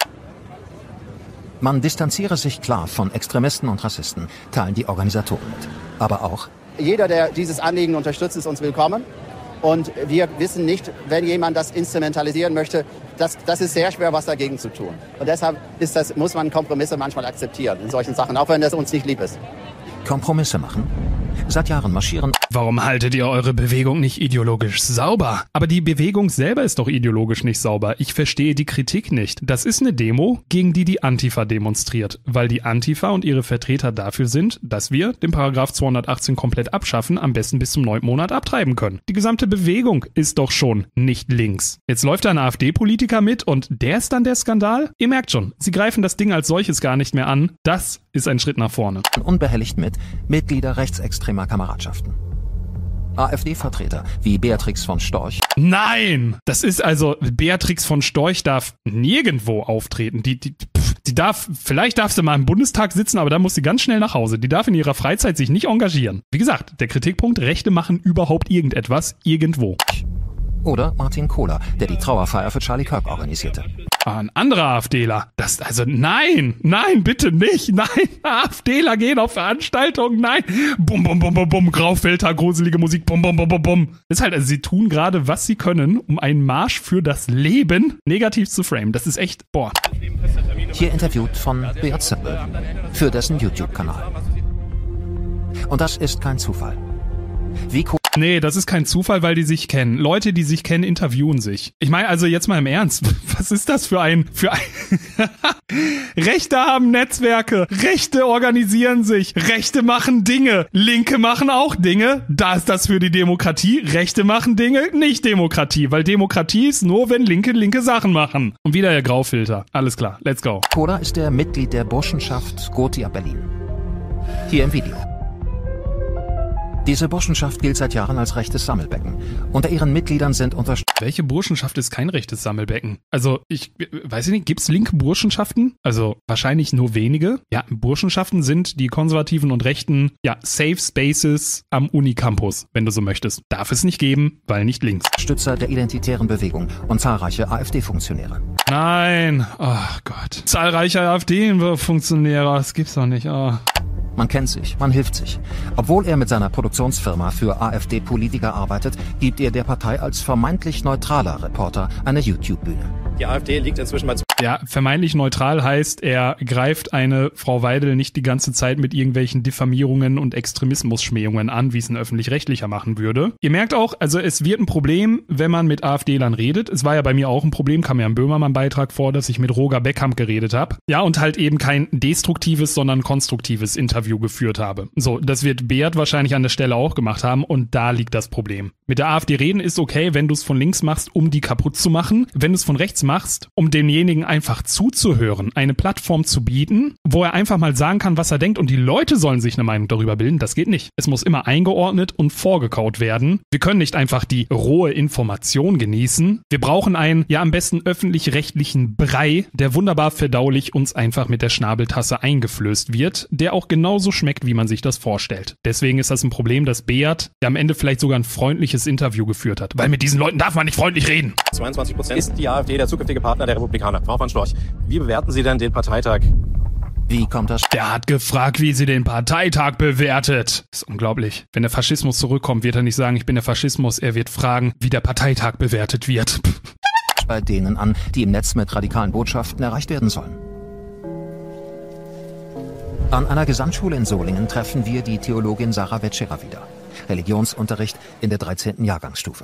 Man distanziere sich klar von Extremisten und Rassisten, teilen die Organisatoren mit. Aber auch: Jeder, der dieses Anliegen unterstützt, ist uns willkommen. Und wir wissen nicht, wenn jemand das instrumentalisieren möchte, das ist sehr schwer, was dagegen zu tun. Und deshalb muss man Kompromisse manchmal akzeptieren in solchen Sachen, auch wenn das uns nicht lieb ist. Kompromisse machen? Seit Jahren marschieren... Warum haltet ihr eure Bewegung nicht ideologisch sauber? Aber die Bewegung selber ist doch ideologisch nicht sauber. Ich verstehe die Kritik nicht. Das ist eine Demo, gegen die Antifa demonstriert. Weil die Antifa und ihre Vertreter dafür sind, dass wir den Paragraph 218 komplett abschaffen, am besten bis zum 9. Monat abtreiben können. Die gesamte Bewegung ist doch schon nicht links. Jetzt läuft da ein AfD-Politiker mit und der ist dann der Skandal? Ihr merkt schon, sie greifen das Ding als solches gar nicht mehr an. Das ist ein Schritt nach vorne. Unbehelligt mit Mitglieder rechtsextremer Kameradschaften. AfD-Vertreter wie Beatrix von Storch. Nein! Das ist also, Beatrix von Storch darf nirgendwo auftreten. Die darf, vielleicht darf sie mal im Bundestag sitzen, aber dann muss sie ganz schnell nach Hause. Die darf in ihrer Freizeit sich nicht engagieren. Wie gesagt, der Kritikpunkt, Rechte machen überhaupt irgendetwas, irgendwo. Oder Martin Kohler, der die Trauerfeier für Charlie Kirk organisierte. Ein anderer AfDler. Nein, bitte nicht. Nein, AfDler gehen auf Veranstaltungen. Nein. Bum, bum, bum, bum, bum. Graufilter, gruselige Musik. Bum, bum, bum, bum, bum. Das ist halt, also sie tun gerade, was sie können, um einen Marsch für das Leben negativ zu framen. Das ist echt, boah. Hier interviewt von Beat Zippel für dessen YouTube-Kanal. Und das ist kein Zufall. Nee, das ist kein Zufall, weil die sich kennen. Leute, die sich kennen, interviewen sich. Ich meine, also jetzt mal im Ernst, was ist das für ein Rechte haben Netzwerke, Rechte organisieren sich, Rechte machen Dinge, Linke machen auch Dinge. Da ist das für die Demokratie. Rechte machen Dinge, nicht Demokratie, weil Demokratie ist nur, wenn linke Sachen machen. Und wieder der Graufilter. Alles klar, let's go. Kohler ist der Mitglied der Burschenschaft Gothia Berlin. Hier im Video. Diese Burschenschaft gilt seit Jahren als rechtes Sammelbecken. Unter ihren Mitgliedern sind Welche Burschenschaft ist kein rechtes Sammelbecken? Also, ich weiß nicht, gibt's linke Burschenschaften? Also, wahrscheinlich nur wenige. Ja, Burschenschaften sind die konservativen und rechten, Safe Spaces am Unicampus, wenn du so möchtest. Darf es nicht geben, weil nicht links. Stützer der identitären Bewegung und zahlreiche AfD-Funktionäre. Nein, oh Gott. Zahlreiche AfD-Funktionäre, das gibt's doch nicht, oh. Man kennt sich, man hilft sich. Obwohl er mit seiner Produktionsfirma für AfD-Politiker arbeitet, gibt er der Partei als vermeintlich neutraler Reporter eine YouTube-Bühne. Die AfD liegt inzwischen mal... Ja, vermeintlich neutral heißt, er greift eine Frau Weidel nicht die ganze Zeit mit irgendwelchen Diffamierungen und Extremismus-Schmähungen an, wie es ein Öffentlich-Rechtlicher machen würde. Ihr merkt auch, also es wird ein Problem, wenn man mit AfDlern redet. Es war ja bei mir auch ein Problem, kam ja im Böhmermann-Beitrag vor, dass ich mit Roger Beckham geredet habe. Ja, und halt eben kein destruktives, sondern konstruktives Interview geführt habe. So, das wird Beat wahrscheinlich an der Stelle auch gemacht haben und da liegt das Problem. Mit der AfD reden ist okay, wenn du es von links machst, um die kaputt zu machen. Wenn du es von rechts machst, um demjenigen einfach zuzuhören, eine Plattform zu bieten, wo er einfach mal sagen kann, was er denkt und die Leute sollen sich eine Meinung darüber bilden, das geht nicht. Es muss immer eingeordnet und vorgekaut werden. Wir können nicht einfach die rohe Information genießen. Wir brauchen einen, am besten öffentlich-rechtlichen Brei, der wunderbar verdaulich uns einfach mit der Schnabeltasse eingeflößt wird, der auch genauso schmeckt, wie man sich das vorstellt. Deswegen ist das ein Problem, dass Beat am Ende vielleicht sogar ein freundliches Interview geführt hat, weil mit diesen Leuten darf man nicht freundlich reden. 22% ist die AfD der zukünftige Partner der Republikaner. Frau von Storch, wie bewerten Sie denn den Parteitag? Wie kommt das? Der hat gefragt, wie sie den Parteitag bewertet. Das ist unglaublich. Wenn der Faschismus zurückkommt, wird er nicht sagen, ich bin der Faschismus. Er wird fragen, wie der Parteitag bewertet wird. Bei denen an, die im Netz mit radikalen Botschaften erreicht werden sollen. An einer Gesamtschule in Solingen treffen wir die Theologin Sarah Vetschera wieder. Religionsunterricht in der 13. Jahrgangsstufe.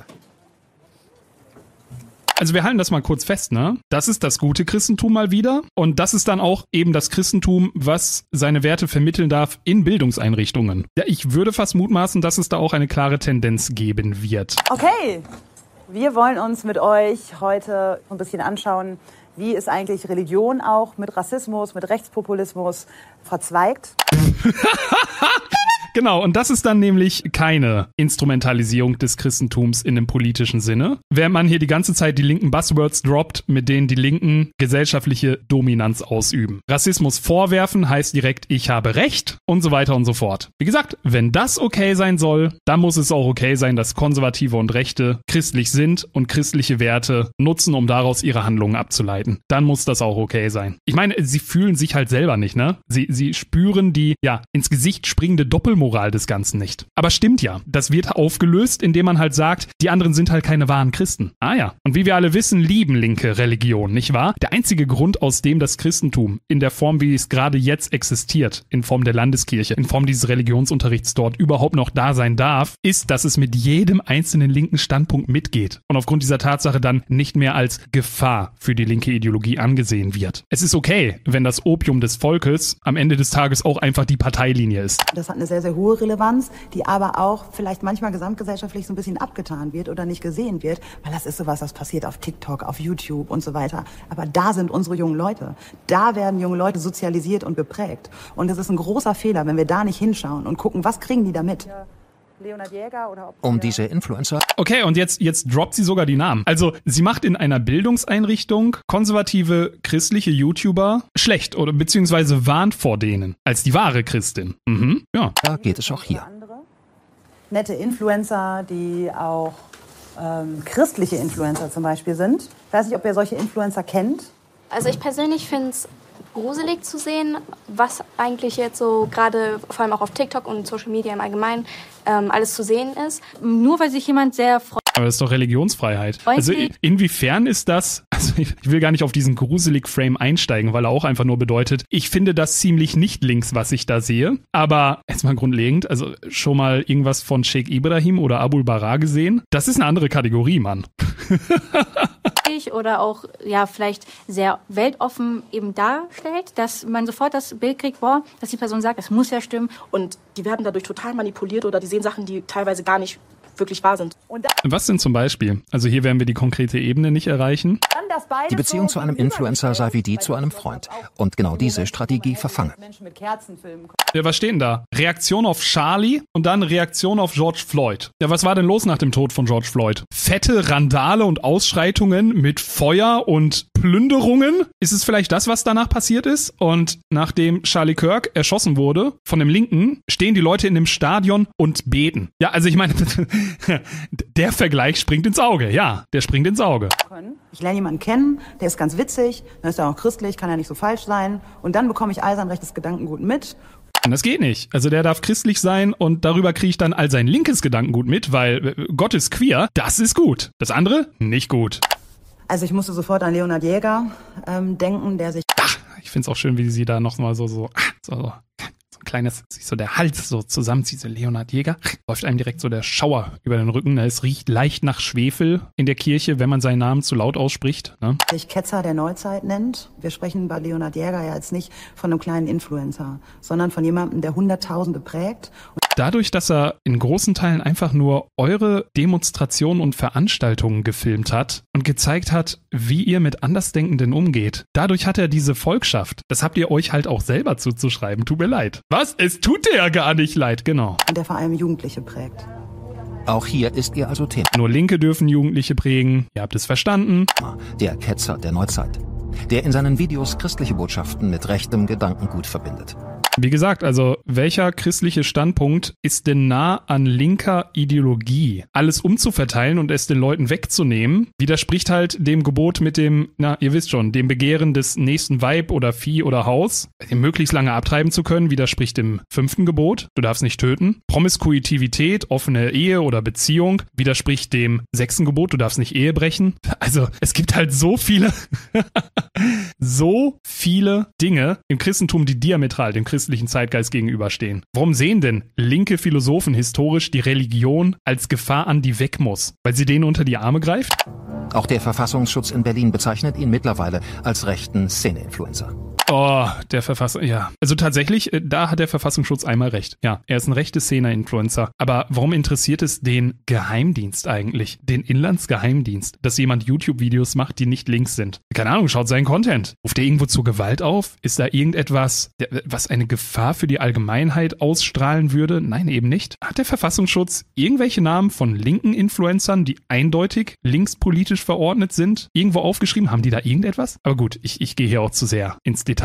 Also wir halten das mal kurz fest, ne? Das ist das gute Christentum mal wieder. Und das ist dann auch eben das Christentum, was seine Werte vermitteln darf in Bildungseinrichtungen. Ja, ich würde fast mutmaßen, dass es da auch eine klare Tendenz geben wird. Okay, wir wollen uns mit euch heute ein bisschen anschauen, wie ist eigentlich Religion auch mit Rassismus, mit Rechtspopulismus verzweigt. Genau, und das ist dann nämlich keine Instrumentalisierung des Christentums in dem politischen Sinne. Während man hier die ganze Zeit die linken Buzzwords droppt, mit denen die Linken gesellschaftliche Dominanz ausüben. Rassismus vorwerfen heißt direkt, ich habe Recht und so weiter und so fort. Wie gesagt, wenn das okay sein soll, dann muss es auch okay sein, dass Konservative und Rechte christlich sind und christliche Werte nutzen, um daraus ihre Handlungen abzuleiten. Dann muss das auch okay sein. Ich meine, sie fühlen sich halt selber nicht, ne? Sie spüren die, ins Gesicht springende Doppelmoral des Ganzen nicht. Aber stimmt ja, das wird aufgelöst, indem man halt sagt, die anderen sind halt keine wahren Christen. Ah ja, und wie wir alle wissen, lieben linke Religion, nicht wahr? Der einzige Grund, aus dem das Christentum in der Form, wie es gerade jetzt existiert, in Form der Landeskirche, in Form dieses Religionsunterrichts dort überhaupt noch da sein darf, ist, dass es mit jedem einzelnen linken Standpunkt mitgeht und aufgrund dieser Tatsache dann nicht mehr als Gefahr für die linke Ideologie angesehen wird. Es ist okay, wenn das Opium des Volkes am Ende des Tages auch einfach die Parteilinie ist. Das hat eine sehr, sehr hohe Relevanz, die aber auch vielleicht manchmal gesamtgesellschaftlich so ein bisschen abgetan wird oder nicht gesehen wird, weil das ist sowas, das passiert auf TikTok, auf YouTube und so weiter. Aber da sind unsere jungen Leute. Da werden junge Leute sozialisiert und geprägt. Und es ist ein großer Fehler, wenn wir da nicht hinschauen und gucken, was kriegen die da mit. Leonhard Jäger oder ob um diese Influencer. Okay, und jetzt droppt sie sogar die Namen. Also sie macht in einer Bildungseinrichtung konservative christliche YouTuber schlecht oder beziehungsweise warnt vor denen als die wahre Christin. Ja. Da geht es auch hier. Nette Influencer, die auch christliche Influencer zum Beispiel sind. Ich weiß nicht, ob ihr solche Influencer kennt. Also ich persönlich finde es gruselig zu sehen, was eigentlich jetzt so gerade, vor allem auch auf TikTok und Social Media im Allgemeinen, alles zu sehen ist. Nur weil sich jemand sehr freut. Aber das ist doch Religionsfreiheit. Also inwiefern ist das, also ich will gar nicht auf diesen gruselig Frame einsteigen, weil er auch einfach nur bedeutet, ich finde das ziemlich nicht links, was ich da sehe. Aber erstmal grundlegend, also schon mal irgendwas von Sheikh Ibrahim oder Abul Bara gesehen? Das ist eine andere Kategorie, Mann. Oder auch ja vielleicht sehr weltoffen eben darstellt, dass man sofort das Bild kriegt, boah, dass die Person sagt, das muss ja stimmen. Und die werden dadurch total manipuliert oder die sehen Sachen, die teilweise gar nicht wirklich wahr sind. Was denn zum Beispiel? Also hier werden wir die konkrete Ebene nicht erreichen. Die Beziehung zu einem Influencer sei wie die zu einem Freund. Und genau diese Strategie verfange. Ja, was stehen da? Reaktion auf Charlie und dann Reaktion auf George Floyd. Ja, was war denn los nach dem Tod von George Floyd? Fette Randale und Ausschreitungen mit Feuer und Plünderungen? Ist es vielleicht das, was danach passiert ist? Und nachdem Charlie Kirk erschossen wurde von dem Linken, stehen die Leute in dem Stadion und beten. Ja, also ich meine, der Vergleich springt ins Auge. Ja, der springt ins Auge. Ich lerne jemanden kennen, der ist ganz witzig, dann ist er auch christlich, kann ja nicht so falsch sein. Und dann bekomme ich all sein rechtes Gedankengut mit. Und das geht nicht. Also der darf christlich sein und darüber kriege ich dann all sein linkes Gedankengut mit, weil Gott ist queer, das ist gut. Das andere, nicht gut. Also ich musste sofort an Leonhard Jäger denken, der sich... Ach, ich find's auch schön, wie sie da noch mal so kleines, sich so der Hals so zusammenzieht, so Leonhard Jäger, läuft einem direkt so der Schauer über den Rücken. Es riecht leicht nach Schwefel in der Kirche, wenn man seinen Namen zu laut ausspricht. Ne? Sich Ketzer der Neuzeit nennt. Wir sprechen bei Leonhard Jäger ja jetzt nicht von einem kleinen Influencer, sondern von jemandem, der Hunderttausende prägt. Dadurch, dass er in großen Teilen einfach nur eure Demonstrationen und Veranstaltungen gefilmt hat und gezeigt hat, wie ihr mit Andersdenkenden umgeht, dadurch hat er diese Volkschaft. Das habt ihr euch halt auch selber zuzuschreiben. Tut mir leid. Was? Es tut dir ja gar nicht leid, genau. Und der vor allem Jugendliche prägt. Auch hier ist ihr also Thema. Nur Linke dürfen Jugendliche prägen. Ihr habt es verstanden. Der Ketzer der Neuzeit, der in seinen Videos christliche Botschaften mit rechtem Gedankengut verbindet. Wie gesagt, also welcher christliche Standpunkt ist denn nah an linker Ideologie? Alles umzuverteilen und es den Leuten wegzunehmen, widerspricht halt dem Gebot mit dem, na, ihr wisst schon, dem Begehren des nächsten Weib oder Vieh oder Haus. Möglichst lange abtreiben zu können, widerspricht dem 5. Gebot, du darfst nicht töten. Promiskuitivität, offene Ehe oder Beziehung, widerspricht dem 6. Gebot, du darfst nicht Ehe brechen. Also es gibt halt so viele Dinge im Christentum, die diametral dem christlichen Zeitgeist gegenüberstehen. Warum sehen denn linke Philosophen historisch die Religion als Gefahr an, die weg muss? Weil sie denen unter die Arme greift? Auch der Verfassungsschutz in Berlin bezeichnet ihn mittlerweile als rechten Szene-Influencer. Oh, der ja. Also tatsächlich, da hat der Verfassungsschutz einmal recht. Ja, er ist ein rechte Szene-Influencer. Aber warum interessiert es den Geheimdienst eigentlich? Den Inlandsgeheimdienst, dass jemand YouTube-Videos macht, die nicht links sind? Keine Ahnung, schaut seinen Content. Ruft er irgendwo zur Gewalt auf? Ist da irgendetwas, was eine Gefahr für die Allgemeinheit ausstrahlen würde? Nein, eben nicht. Hat der Verfassungsschutz irgendwelche Namen von linken Influencern, die eindeutig linkspolitisch verordnet sind, irgendwo aufgeschrieben? Haben die da irgendetwas? Aber gut, ich gehe hier auch zu sehr ins Detail.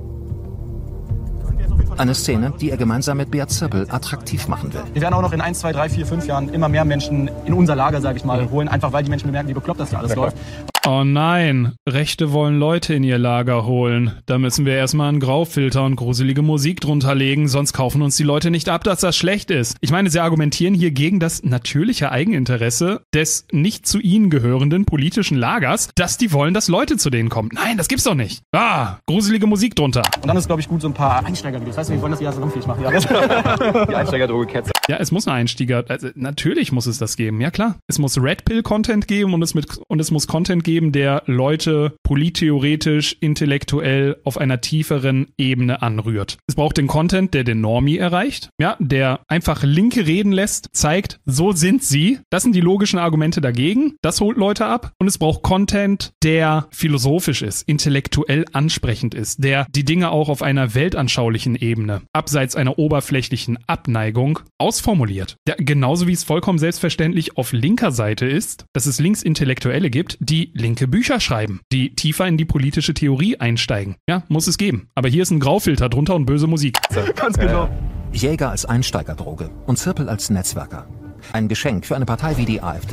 Eine Szene, die er gemeinsam mit Beat Zirpel attraktiv machen will. Wir werden auch noch in 1, 2, 3, 4, 5 Jahren immer mehr Menschen in unser Lager, sage ich mal, holen, einfach weil die Menschen bemerken, wie bekloppt das hier alles läuft. Oh nein, Rechte wollen Leute in ihr Lager holen. Da müssen wir erstmal einen Graufilter und gruselige Musik drunter legen, sonst kaufen uns die Leute nicht ab, dass das schlecht ist. Ich meine, sie argumentieren hier gegen das natürliche Eigeninteresse des nicht zu ihnen gehörenden politischen Lagers, dass die wollen, dass Leute zu denen kommen. Nein, das gibt's doch nicht. Gruselige Musik drunter. Und dann ist, glaube ich, gut so ein paar Einsteigervideos. Weißt du, wir wollen das ja so rumpfig machen. Die Einsteigerdroge Ketzer. Ja, es muss eine Einsteiger, also natürlich muss es das geben, ja klar. Es muss Red Pill Content geben und es muss Content geben, der Leute polittheoretisch, intellektuell auf einer tieferen Ebene anrührt. Es braucht den Content, der den Normie erreicht, ja, der einfach Linke reden lässt, zeigt, so sind sie. Das sind die logischen Argumente dagegen. Das holt Leute ab. Und es braucht Content, der philosophisch ist, intellektuell ansprechend ist, der die Dinge auch auf einer weltanschaulichen Ebene, abseits einer oberflächlichen Abneigung, ausformuliert. Ja, genauso wie es vollkommen selbstverständlich auf linker Seite ist, dass es Linksintellektuelle gibt, die linke Bücher schreiben, die tiefer in die politische Theorie einsteigen. Ja, muss es geben. Aber hier ist ein Graufilter drunter und böse Musik. Ganz genau. Jäger als Einsteigerdroge und Zirpel als Netzwerker. Ein Geschenk für eine Partei wie die AfD.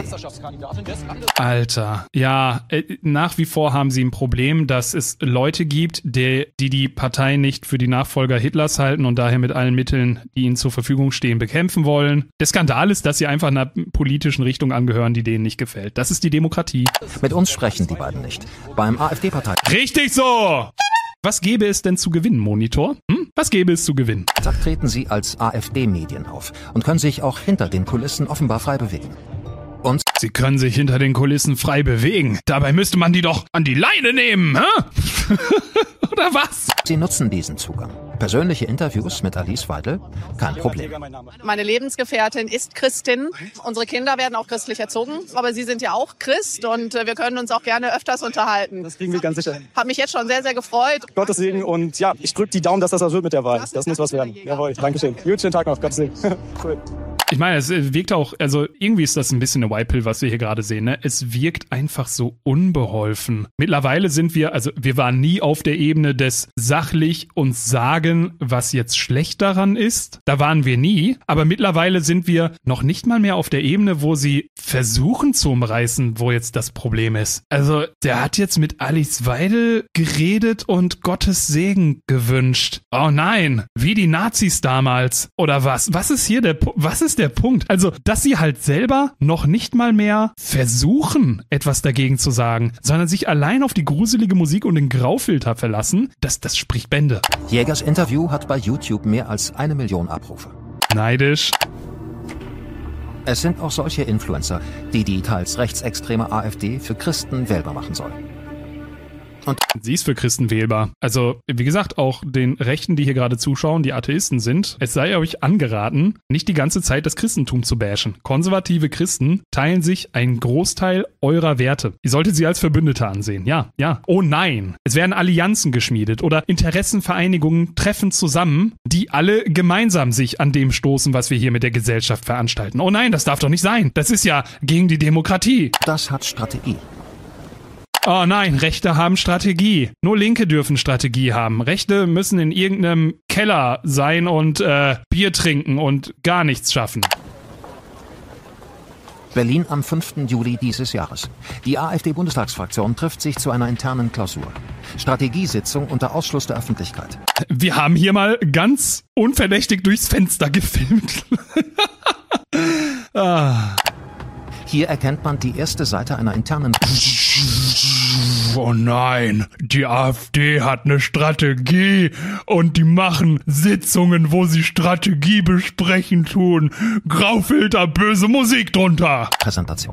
Alter, ja, nach wie vor haben sie ein Problem, dass es Leute gibt, die Partei nicht für die Nachfolger Hitlers halten und daher mit allen Mitteln, die ihnen zur Verfügung stehen, bekämpfen wollen. Der Skandal ist, dass sie einfach einer politischen Richtung angehören, die denen nicht gefällt. Das ist die Demokratie. Mit uns sprechen die beiden nicht. Beim AfD-Partei... Richtig so! Was gäbe es denn zu gewinnen, Monitor? Was gäbe es zu gewinnen? Da treten sie als AfD-Medien auf und können sich auch hinter den Kulissen offenbar frei bewegen. Und sie können sich hinter den Kulissen frei bewegen. Dabei müsste man die doch an die Leine nehmen, hä? Oder was? Sie nutzen diesen Zugang. Persönliche Interviews mit Alice Weidel? Kein Problem. Meine Lebensgefährtin ist Christin. Unsere Kinder werden auch christlich erzogen. Aber Sie sind ja auch Christ und wir können uns auch gerne öfters unterhalten. Das kriegen wir ganz sicher hin. Hat mich jetzt schon sehr, sehr gefreut. Gottes Segen und ja, ich drücke die Daumen, dass das was wird mit der Wahl. Das muss was werden. Jawohl, Dankeschön. Guten schönen Tag noch, Gottes Segen. Cool. Ich meine, es wirkt auch, also irgendwie ist das ein bisschen eine White Pill, was wir hier gerade sehen, ne? Es wirkt einfach so unbeholfen. Mittlerweile sind wir waren nie auf der Ebene des sachlich uns sagen, was jetzt schlecht daran ist. Da waren wir nie. Aber mittlerweile sind wir noch nicht mal mehr auf der Ebene, wo sie versuchen zu umreißen, wo jetzt das Problem ist. Also, der hat jetzt mit Alice Weidel geredet und Gottes Segen gewünscht. Oh nein, wie die Nazis damals. Oder was? Was ist der Punkt? Also, dass sie halt selber noch nicht mal mehr versuchen, etwas dagegen zu sagen, sondern sich allein auf die gruselige Musik und den Graufilter verlassen, das spricht Bände. Jägers Interview hat bei YouTube mehr als 1 Million Abrufe. Neidisch. Es sind auch solche Influencer, die teils rechtsextreme AfD für Christen wählbar machen sollen. Und sie ist für Christen wählbar. Also, wie gesagt, auch den Rechten, die hier gerade zuschauen, die Atheisten sind, es sei euch angeraten, nicht die ganze Zeit das Christentum zu bashen. Konservative Christen teilen sich einen Großteil eurer Werte. Ihr solltet sie als Verbündete ansehen. Ja. Oh nein. Es werden Allianzen geschmiedet oder Interessenvereinigungen treffen zusammen, die alle gemeinsam sich an dem stoßen, was wir hier mit der Gesellschaft veranstalten. Oh nein, das darf doch nicht sein. Das ist ja gegen die Demokratie. Das hat Strategie. Oh nein, Rechte haben Strategie. Nur Linke dürfen Strategie haben. Rechte müssen in irgendeinem Keller sein und Bier trinken und gar nichts schaffen. Berlin am 5. Juli dieses Jahres. Die AfD-Bundestagsfraktion trifft sich zu einer internen Klausur. Strategiesitzung unter Ausschluss der Öffentlichkeit. Wir haben hier mal ganz unverdächtig durchs Fenster gefilmt. Hier erkennt man die erste Seite einer internen... Oh nein, die AfD hat eine Strategie und die machen Sitzungen, wo sie Strategie besprechen tun. Graufilter, böse Musik drunter. Präsentation.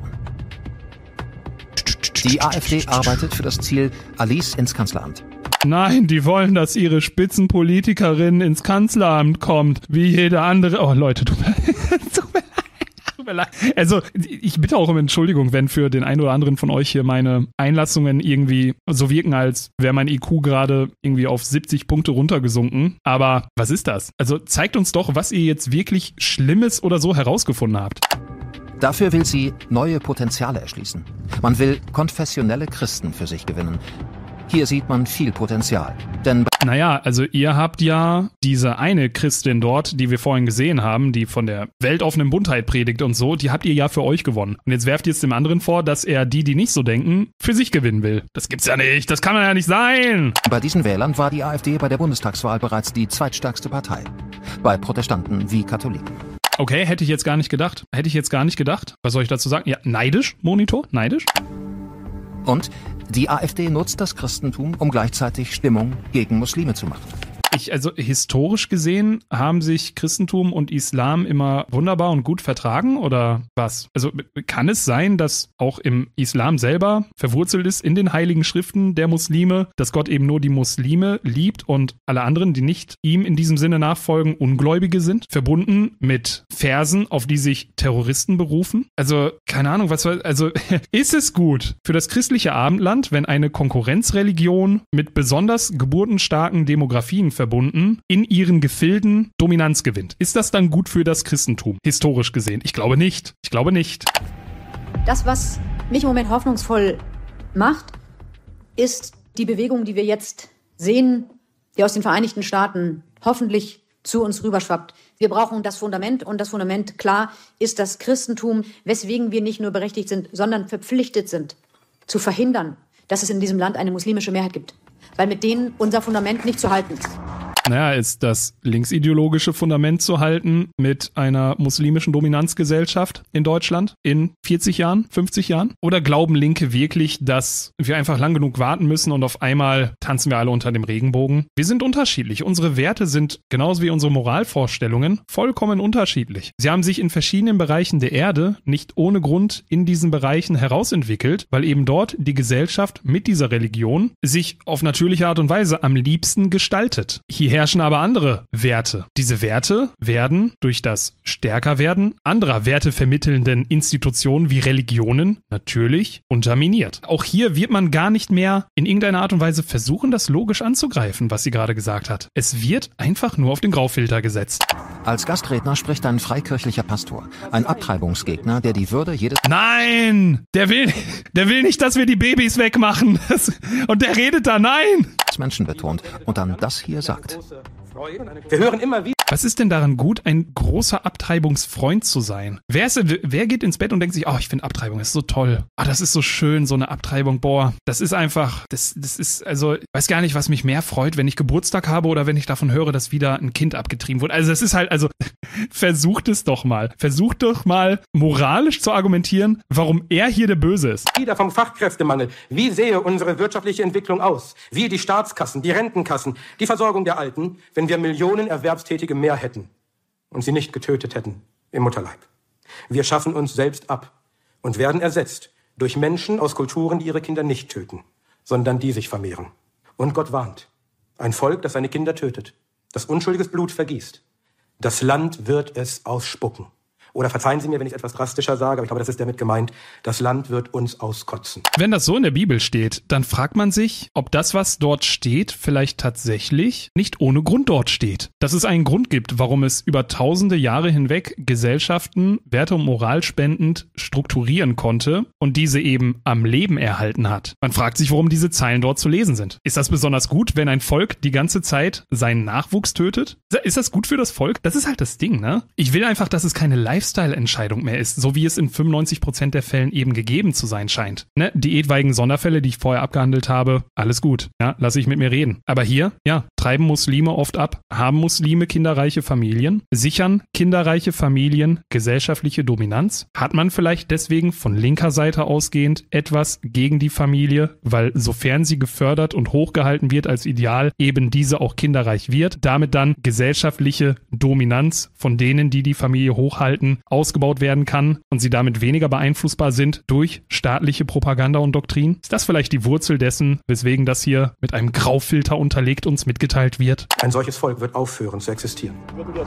Die AfD arbeitet für das Ziel Alice ins Kanzleramt. Nein, die wollen, dass ihre Spitzenpolitikerin ins Kanzleramt kommt, wie jede andere... Oh Leute, tut mir leid. Also, ich bitte auch um Entschuldigung, wenn für den einen oder anderen von euch hier meine Einlassungen irgendwie so wirken, als wäre mein IQ gerade irgendwie auf 70 Punkte runtergesunken. Aber was ist das? Also, zeigt uns doch, was ihr jetzt wirklich Schlimmes oder so herausgefunden habt. Dafür will sie neue Potenziale erschließen. Man will konfessionelle Christen für sich gewinnen. Hier sieht man viel Potenzial. Denn naja, also ihr habt ja diese eine Christin dort, die wir vorhin gesehen haben, die von der weltoffenen Buntheit predigt und so, die habt ihr ja für euch gewonnen. Und jetzt werft ihr es dem anderen vor, dass er die nicht so denken, für sich gewinnen will. Das gibt's ja nicht, das kann ja nicht sein. Bei diesen Wählern war die AfD bei der Bundestagswahl bereits die zweitstärkste Partei. Bei Protestanten wie Katholiken. Okay, hätte ich jetzt gar nicht gedacht. Was soll ich dazu sagen? Ja, neidisch, Monitor, neidisch. Und die AfD nutzt das Christentum, um gleichzeitig Stimmung gegen Muslime zu machen. Also historisch gesehen haben sich Christentum und Islam immer wunderbar und gut vertragen oder was? Also kann es sein, dass auch im Islam selber verwurzelt ist in den heiligen Schriften der Muslime, dass Gott eben nur die Muslime liebt und alle anderen, die nicht ihm in diesem Sinne nachfolgen, Ungläubige sind? Verbunden mit Versen, auf die sich Terroristen berufen? Also keine Ahnung, also ist es gut für das christliche Abendland, wenn eine Konkurrenzreligion mit besonders geburtenstarken Demografien verbunden in ihren Gefilden Dominanz gewinnt. Ist das dann gut für das Christentum, historisch gesehen? Ich glaube nicht. Das, was mich im Moment hoffnungsvoll macht, ist die Bewegung, die wir jetzt sehen, die aus den Vereinigten Staaten hoffentlich zu uns rüberschwappt. Wir brauchen das Fundament und das Fundament, klar, ist das Christentum, weswegen wir nicht nur berechtigt sind, sondern verpflichtet sind, zu verhindern, dass es in diesem Land eine muslimische Mehrheit gibt. Weil mit denen unser Fundament nicht zu halten ist. Naja, ist das linksideologische Fundament zu halten mit einer muslimischen Dominanzgesellschaft in Deutschland in 40 Jahren, 50 Jahren? Oder glauben Linke wirklich, dass wir einfach lang genug warten müssen und auf einmal tanzen wir alle unter dem Regenbogen? Wir sind unterschiedlich. Unsere Werte sind genauso wie unsere Moralvorstellungen vollkommen unterschiedlich. Sie haben sich in verschiedenen Bereichen der Erde nicht ohne Grund in diesen Bereichen herausentwickelt, weil eben dort die Gesellschaft mit dieser Religion sich auf natürliche Art und Weise am liebsten gestaltet. Hier herrschen aber andere Werte. Diese Werte werden durch das Stärkerwerden anderer wertevermittelnden Institutionen wie Religionen natürlich unterminiert. Auch hier wird man gar nicht mehr in irgendeiner Art und Weise versuchen, das logisch anzugreifen, was sie gerade gesagt hat. Es wird einfach nur auf den Graufilter gesetzt. Als Gastredner spricht ein freikirchlicher Pastor, ein Abtreibungsgegner, der die Würde jedes... Nein! Der will nicht, dass wir die Babys wegmachen. Und der redet da, nein! Menschen betont und dann das hier sagt. Wir hören immer wieder. Was ist denn daran gut, ein großer Abtreibungsfreund zu sein? Wer geht ins Bett und denkt sich, oh, ich finde Abtreibung ist so toll. Das ist so schön, so eine Abtreibung. Boah, das ist einfach, das ist, also, ich weiß gar nicht, was mich mehr freut, wenn ich Geburtstag habe oder wenn ich davon höre, dass wieder ein Kind abgetrieben wurde. Also, es ist halt, also, versucht es doch mal. Versucht doch mal moralisch zu argumentieren, warum er hier der Böse ist. Wieder vom Fachkräftemangel. Wie sehe unsere wirtschaftliche Entwicklung aus? Wie die Staatskassen, die Rentenkassen, die Versorgung der Alten, wenn wir Millionen Erwerbstätige mehr hätten und sie nicht getötet hätten im Mutterleib. Wir schaffen uns selbst ab und werden ersetzt durch Menschen aus Kulturen, die ihre Kinder nicht töten, sondern die sich vermehren. Und Gott warnt. Ein Volk, das seine Kinder tötet, das unschuldiges Blut vergießt. Das Land wird es ausspucken. Oder verzeihen Sie mir, wenn ich es etwas drastischer sage, aber ich glaube, das ist damit gemeint, das Land wird uns auskotzen. Wenn das so in der Bibel steht, dann fragt man sich, ob das, was dort steht, vielleicht tatsächlich nicht ohne Grund dort steht. Dass es einen Grund gibt, warum es über tausende Jahre hinweg Gesellschaften werte- und moralspendend strukturieren konnte und diese eben am Leben erhalten hat. Man fragt sich, warum diese Zeilen dort zu lesen sind. Ist das besonders gut, wenn ein Volk die ganze Zeit seinen Nachwuchs tötet? Ist das gut für das Volk? Das ist halt das Ding, ne? Ich will einfach, dass es keine Lifestyle-Entscheidung mehr ist, so wie es in 95% der Fällen eben gegeben zu sein scheint. Ne? Die etwaigen Sonderfälle, die ich vorher abgehandelt habe, alles gut, ja, lasse ich mit mir reden. Aber hier, ja, treiben Muslime oft ab, haben Muslime kinderreiche Familien, sichern kinderreiche Familien gesellschaftliche Dominanz? Hat man vielleicht deswegen von linker Seite ausgehend etwas gegen die Familie, weil sofern sie gefördert und hochgehalten wird als Ideal, eben diese auch kinderreich wird, damit dann gesellschaftliche Dominanz von denen, die die Familie hochhalten, ausgebaut werden kann und sie damit weniger beeinflussbar sind durch staatliche Propaganda und Doktrin? Ist das vielleicht die Wurzel dessen, weswegen das hier mit einem Graufilter unterlegt uns mitgeteilt wird? Ein solches Volk wird aufhören zu existieren.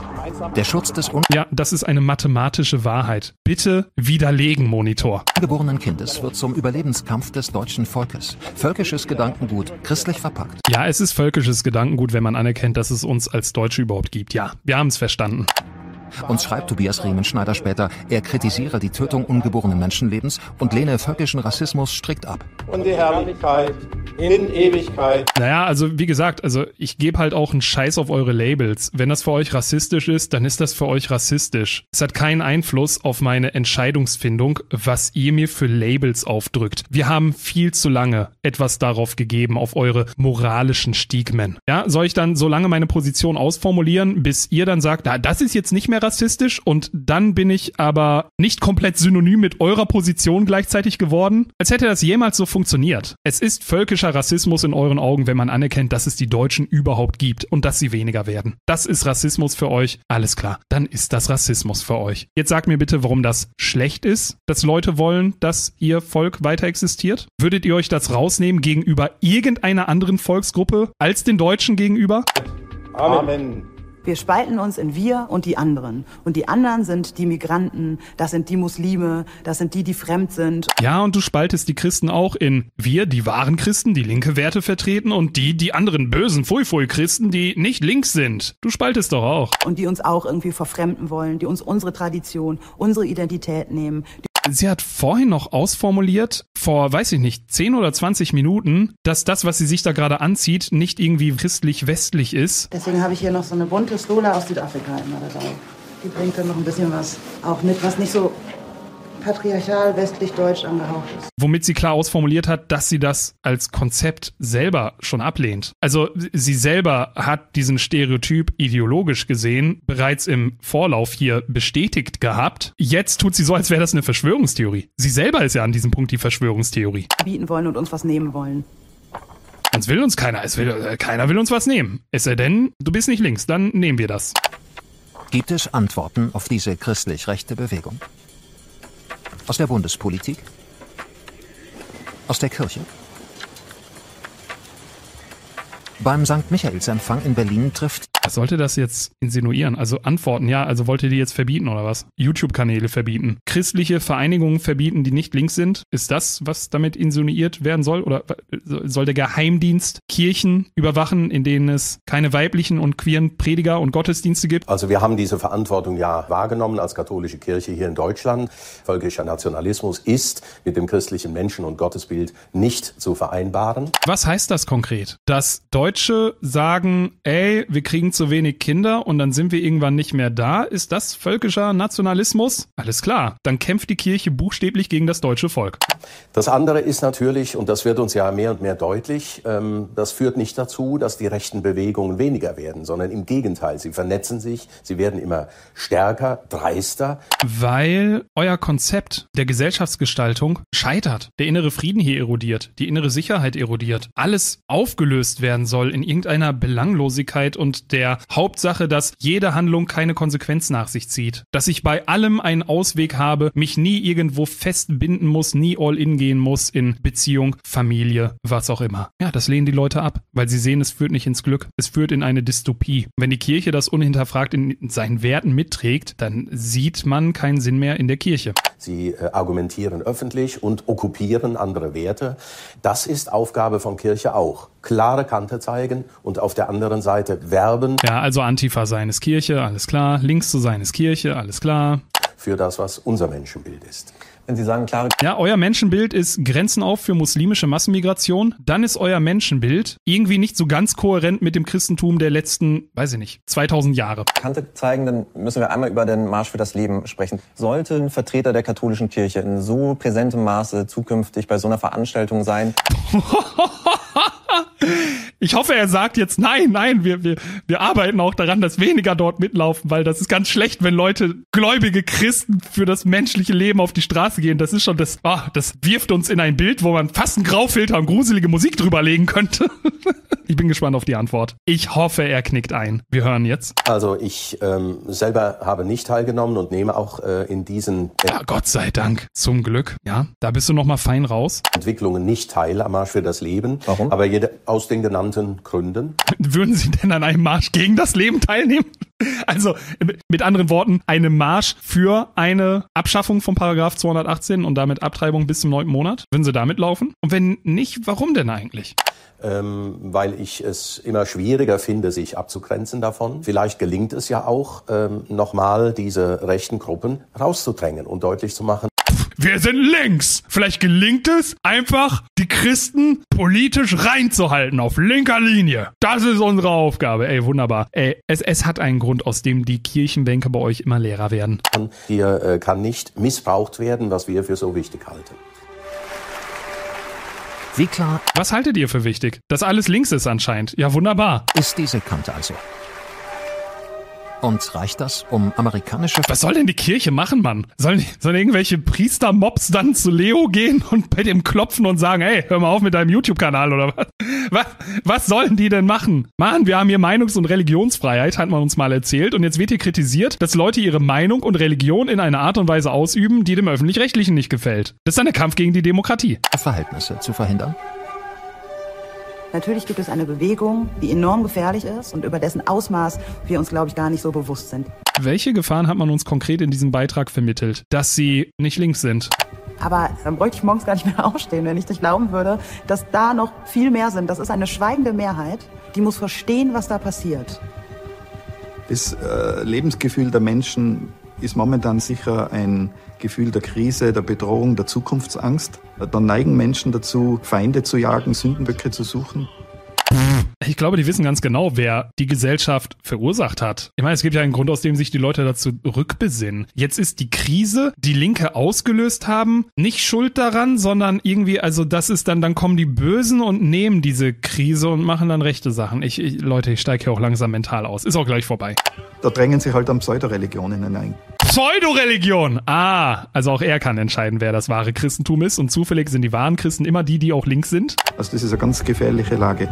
Der Schutz des Ja, das ist eine mathematische Wahrheit. Bitte widerlegen, Monitor. ungeborenen Kindes wird zum Überlebenskampf des deutschen Volkes. Völkisches Gedankengut, christlich verpackt. Ja, es ist völkisches Gedankengut, wenn man anerkennt, dass es uns als Deutsche überhaupt gibt. Ja, wir haben es verstanden. Uns schreibt Tobias Riemenschneider später, er kritisiere die Tötung ungeborenen Menschenlebens und lehne völkischen Rassismus strikt ab. Und die Herrlichkeit in Ewigkeit. Naja, also wie gesagt, also ich gebe halt auch einen Scheiß auf eure Labels. Wenn das für euch rassistisch ist, dann ist das für euch rassistisch. Es hat keinen Einfluss auf meine Entscheidungsfindung, was ihr mir für Labels aufdrückt. Wir haben viel zu lange etwas darauf gegeben, auf eure moralischen Stigmen. Ja, soll ich dann so lange meine Position ausformulieren, bis ihr dann sagt, na, das ist jetzt nicht mehr rassistisch und dann bin ich aber nicht komplett synonym mit eurer Position gleichzeitig geworden? Als hätte das jemals so funktioniert. Es ist völkischer Rassismus in euren Augen, wenn man anerkennt, dass es die Deutschen überhaupt gibt und dass sie weniger werden. Das ist Rassismus für euch? Alles klar, dann ist das Rassismus für euch. Jetzt sagt mir bitte, warum das schlecht ist, dass Leute wollen, dass ihr Volk weiter existiert? Würdet ihr euch das rausnehmen gegenüber irgendeiner anderen Volksgruppe als den Deutschen gegenüber? Amen. Wir spalten uns in wir und die anderen. Und die anderen sind die Migranten, das sind die Muslime, das sind die fremd sind. Ja, und du spaltest die Christen auch in wir, die wahren Christen, die linke Werte vertreten und die anderen bösen Pfui-Pfui-Christen, die nicht links sind. Du spaltest doch auch. Und die uns auch irgendwie verfremden wollen, die uns unsere Tradition, unsere Identität nehmen. Sie hat vorhin noch ausformuliert, vor, weiß ich nicht, 10 oder 20 Minuten, dass das, was sie sich da gerade anzieht, nicht irgendwie christlich-westlich ist. Deswegen habe ich hier noch so eine bunte Stola aus Südafrika immer dabei. Die bringt dann noch ein bisschen was auch mit, was nicht so patriarchal, westlich-deutsch angehaucht ist. Womit sie klar ausformuliert hat, dass sie das als Konzept selber schon ablehnt. Also sie selber hat diesen Stereotyp ideologisch gesehen bereits im Vorlauf hier bestätigt gehabt. Jetzt tut sie so, als wäre das eine Verschwörungstheorie. Sie selber ist ja an diesem Punkt die Verschwörungstheorie. Bieten wollen und uns was nehmen wollen. Sonst will uns keiner. Keiner will uns was nehmen. Es sei denn, du bist nicht links, dann nehmen wir das. Gibt es Antworten auf diese christlich-rechte Bewegung? Aus der Bundespolitik? Aus der Kirche? Beim St. Michaelsempfang in Berlin trifft... Was sollte das jetzt insinuieren? Also Antworten, ja, also wollt ihr die jetzt verbieten oder was? YouTube-Kanäle verbieten. Christliche Vereinigungen verbieten, die nicht links sind? Ist das, was damit insinuiert werden soll? Oder soll der Geheimdienst Kirchen überwachen, in denen es keine weiblichen und queeren Prediger und Gottesdienste gibt? Also wir haben diese Verantwortung ja wahrgenommen als katholische Kirche hier in Deutschland. Völkischer Nationalismus ist mit dem christlichen Menschen- und Gottesbild nicht zu vereinbaren. Was heißt das konkret? Dass Deutsche sagen, ey, wir kriegen zu wenig Kinder und dann sind wir irgendwann nicht mehr da? Ist das völkischer Nationalismus? Alles klar, dann kämpft die Kirche buchstäblich gegen das deutsche Volk. Das andere ist natürlich, und das wird uns ja mehr und mehr deutlich, das führt nicht dazu, dass die rechten Bewegungen weniger werden, sondern im Gegenteil, sie vernetzen sich, sie werden immer stärker, dreister. Weil euer Konzept der Gesellschaftsgestaltung scheitert, der innere Frieden hier erodiert, die innere Sicherheit erodiert, alles aufgelöst werden soll in irgendeiner Belanglosigkeit und der Hauptsache, dass jede Handlung keine Konsequenz nach sich zieht. Dass ich bei allem einen Ausweg habe, mich nie irgendwo festbinden muss, nie all in gehen muss in Beziehung, Familie, was auch immer. Ja, das lehnen die Leute ab, weil sie sehen, es führt nicht ins Glück. Es führt in eine Dystopie. Wenn die Kirche das unhinterfragt in seinen Werten mitträgt, dann sieht man keinen Sinn mehr in der Kirche. Sie argumentieren öffentlich und okkupieren andere Werte. Das ist Aufgabe von Kirche auch. Klare Kante zeigen und auf der anderen Seite werben. Ja, also Antifa sein ist Kirche, alles klar. Links zu sein ist Kirche, alles klar. Für das, was unser Menschenbild ist. Wenn Sie sagen, klare... Ja, euer Menschenbild ist Grenzen auf für muslimische Massenmigration. Dann ist euer Menschenbild irgendwie nicht so ganz kohärent mit dem Christentum der letzten, weiß ich nicht, 2000 Jahre. Kante zeigen, dann müssen wir einmal über den Marsch für das Leben sprechen. Sollten Vertreter der katholischen Kirche in so präsentem Maße zukünftig bei so einer Veranstaltung sein? Ich hoffe, er sagt jetzt, nein, wir arbeiten auch daran, dass weniger dort mitlaufen, weil das ist ganz schlecht, wenn Leute, gläubige Christen, für das menschliche Leben auf die Straße gehen. Das ist schon das wirft uns in ein Bild, wo man fast einen Graufilter und gruselige Musik drüber legen könnte. Ich bin gespannt auf die Antwort. Ich hoffe, er knickt ein. Wir hören jetzt. Also ich selber habe nicht teilgenommen und nehme auch in diesen... Ja, Gott sei Dank. Zum Glück. Ja, da bist du noch mal fein raus. Entwicklungen nicht teil am Marsch für das Leben. Warum? Aber aus den genannten Gründen. Würden Sie denn an einem Marsch gegen das Leben teilnehmen? Also mit anderen Worten, einem Marsch für eine Abschaffung von Paragraph 218 und damit Abtreibung bis zum 9. Monat? Würden Sie damit laufen? Und wenn nicht, warum denn eigentlich? Weil ich es immer schwieriger finde, sich abzugrenzen davon. Vielleicht gelingt es ja auch, nochmal diese rechten Gruppen rauszudrängen und deutlich zu machen. Wir sind links. Vielleicht gelingt es, einfach die Christen politisch reinzuhalten auf linker Linie. Das ist unsere Aufgabe. Ey, wunderbar. Ey, es hat einen Grund, aus dem die Kirchenbänke bei euch immer leerer werden. Hier kann nicht missbraucht werden, was wir für so wichtig halten. Wie klar... Was haltet ihr für wichtig? Dass alles links ist anscheinend. Ja, wunderbar. Ist diese Kante also? Und reicht das, um amerikanische... Was soll denn die Kirche machen, Mann? Sollen irgendwelche Priestermobs dann zu Leo gehen und bei dem klopfen und sagen, ey, hör mal auf mit deinem YouTube-Kanal oder was? Was sollen die denn machen? Mann, wir haben hier Meinungs- und Religionsfreiheit, hat man uns mal erzählt. Und jetzt wird hier kritisiert, dass Leute ihre Meinung und Religion in einer Art und Weise ausüben, die dem Öffentlich-Rechtlichen nicht gefällt. Das ist dann der Kampf gegen die Demokratie. Verhältnisse zu verhindern? Natürlich gibt es eine Bewegung, die enorm gefährlich ist und über dessen Ausmaß wir uns, glaube ich, gar nicht so bewusst sind. Welche Gefahren hat man uns konkret in diesem Beitrag vermittelt? Dass sie nicht links sind. Aber dann bräuchte ich morgens gar nicht mehr aufstehen, wenn ich nicht glauben würde, dass da noch viel mehr sind. Das ist eine schweigende Mehrheit, die muss verstehen, was da passiert. Das Lebensgefühl der Menschen ist momentan sicher ein Gefühl der Krise, der Bedrohung, der Zukunftsangst. Da neigen Menschen dazu, Feinde zu jagen, Sündenböcke zu suchen. Ich glaube, die wissen ganz genau, wer die Gesellschaft verursacht hat. Ich meine, es gibt ja einen Grund, aus dem sich die Leute dazu rückbesinnen. Jetzt ist die Krise, die Linke ausgelöst haben, nicht schuld daran, sondern irgendwie, also das ist dann kommen die Bösen und nehmen diese Krise und machen dann rechte Sachen. Leute, ich steige hier auch langsam mental aus. Ist auch gleich vorbei. Da drängen sich halt dann Pseudoreligionen hinein. Pseudoreligion! Also auch er kann entscheiden, wer das wahre Christentum ist. Und zufällig sind die wahren Christen immer die auch links sind. Also das ist eine ganz gefährliche Lage.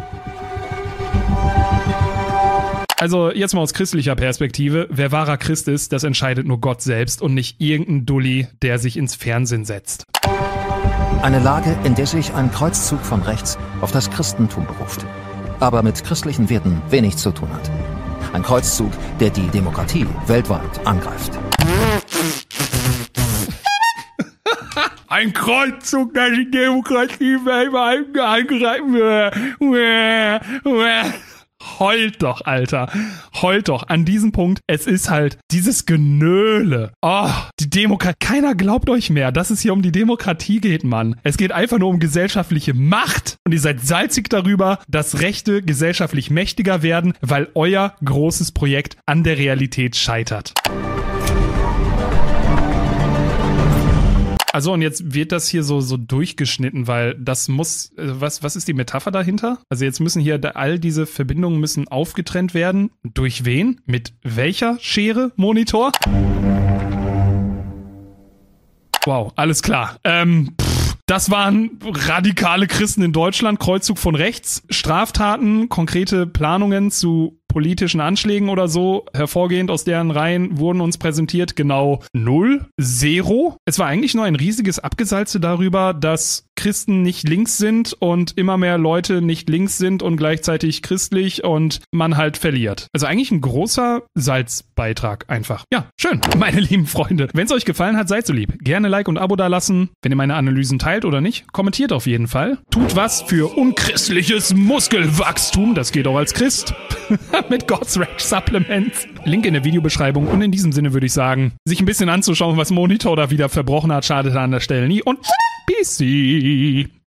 Also jetzt mal aus christlicher Perspektive, wer wahrer Christ ist, das entscheidet nur Gott selbst und nicht irgendein Dulli, der sich ins Fernsehen setzt. Eine Lage, in der sich ein Kreuzzug von rechts auf das Christentum beruft, aber mit christlichen Werten wenig zu tun hat. Ein Kreuzzug, der die Demokratie weltweit angreift. Ein Kreuzzug, der die Demokratie weltweit angreift. Heult doch, Alter. Heult doch. An diesem Punkt, es ist halt dieses Genöle. Oh, die Demokratie. Keiner glaubt euch mehr, dass es hier um die Demokratie geht, Mann. Es geht einfach nur um gesellschaftliche Macht. Und ihr seid salzig darüber, dass Rechte gesellschaftlich mächtiger werden, weil euer großes Projekt an der Realität scheitert. Also und jetzt wird das hier so durchgeschnitten, weil das muss, was ist die Metapher dahinter? Also jetzt müssen hier all diese Verbindungen müssen aufgetrennt werden. Durch wen? Mit welcher Schere? Monitor? Wow, alles klar. Das waren radikale Christen in Deutschland, Kreuzzug von rechts, Straftaten, konkrete Planungen zu politischen Anschlägen oder so, hervorgehend aus deren Reihen wurden uns präsentiert, genau 0, 0. Es war eigentlich nur ein riesiges Abgesalze darüber, dass Christen nicht links sind und immer mehr Leute nicht links sind und gleichzeitig christlich und man halt verliert. Also eigentlich ein großer Salzbeitrag einfach. Ja, schön, meine lieben Freunde. Wenn es euch gefallen hat, seid so lieb. Gerne Like und Abo da lassen. Wenn ihr meine Analysen teilt oder nicht, kommentiert auf jeden Fall. Tut was für unchristliches Muskelwachstum. Das geht auch als Christ. Mit God's Rage Supplements. Link in der Videobeschreibung. Und in diesem Sinne würde ich sagen, sich ein bisschen anzuschauen, was Monitor da wieder verbrochen hat, schadet an der Stelle nie. Und Peace.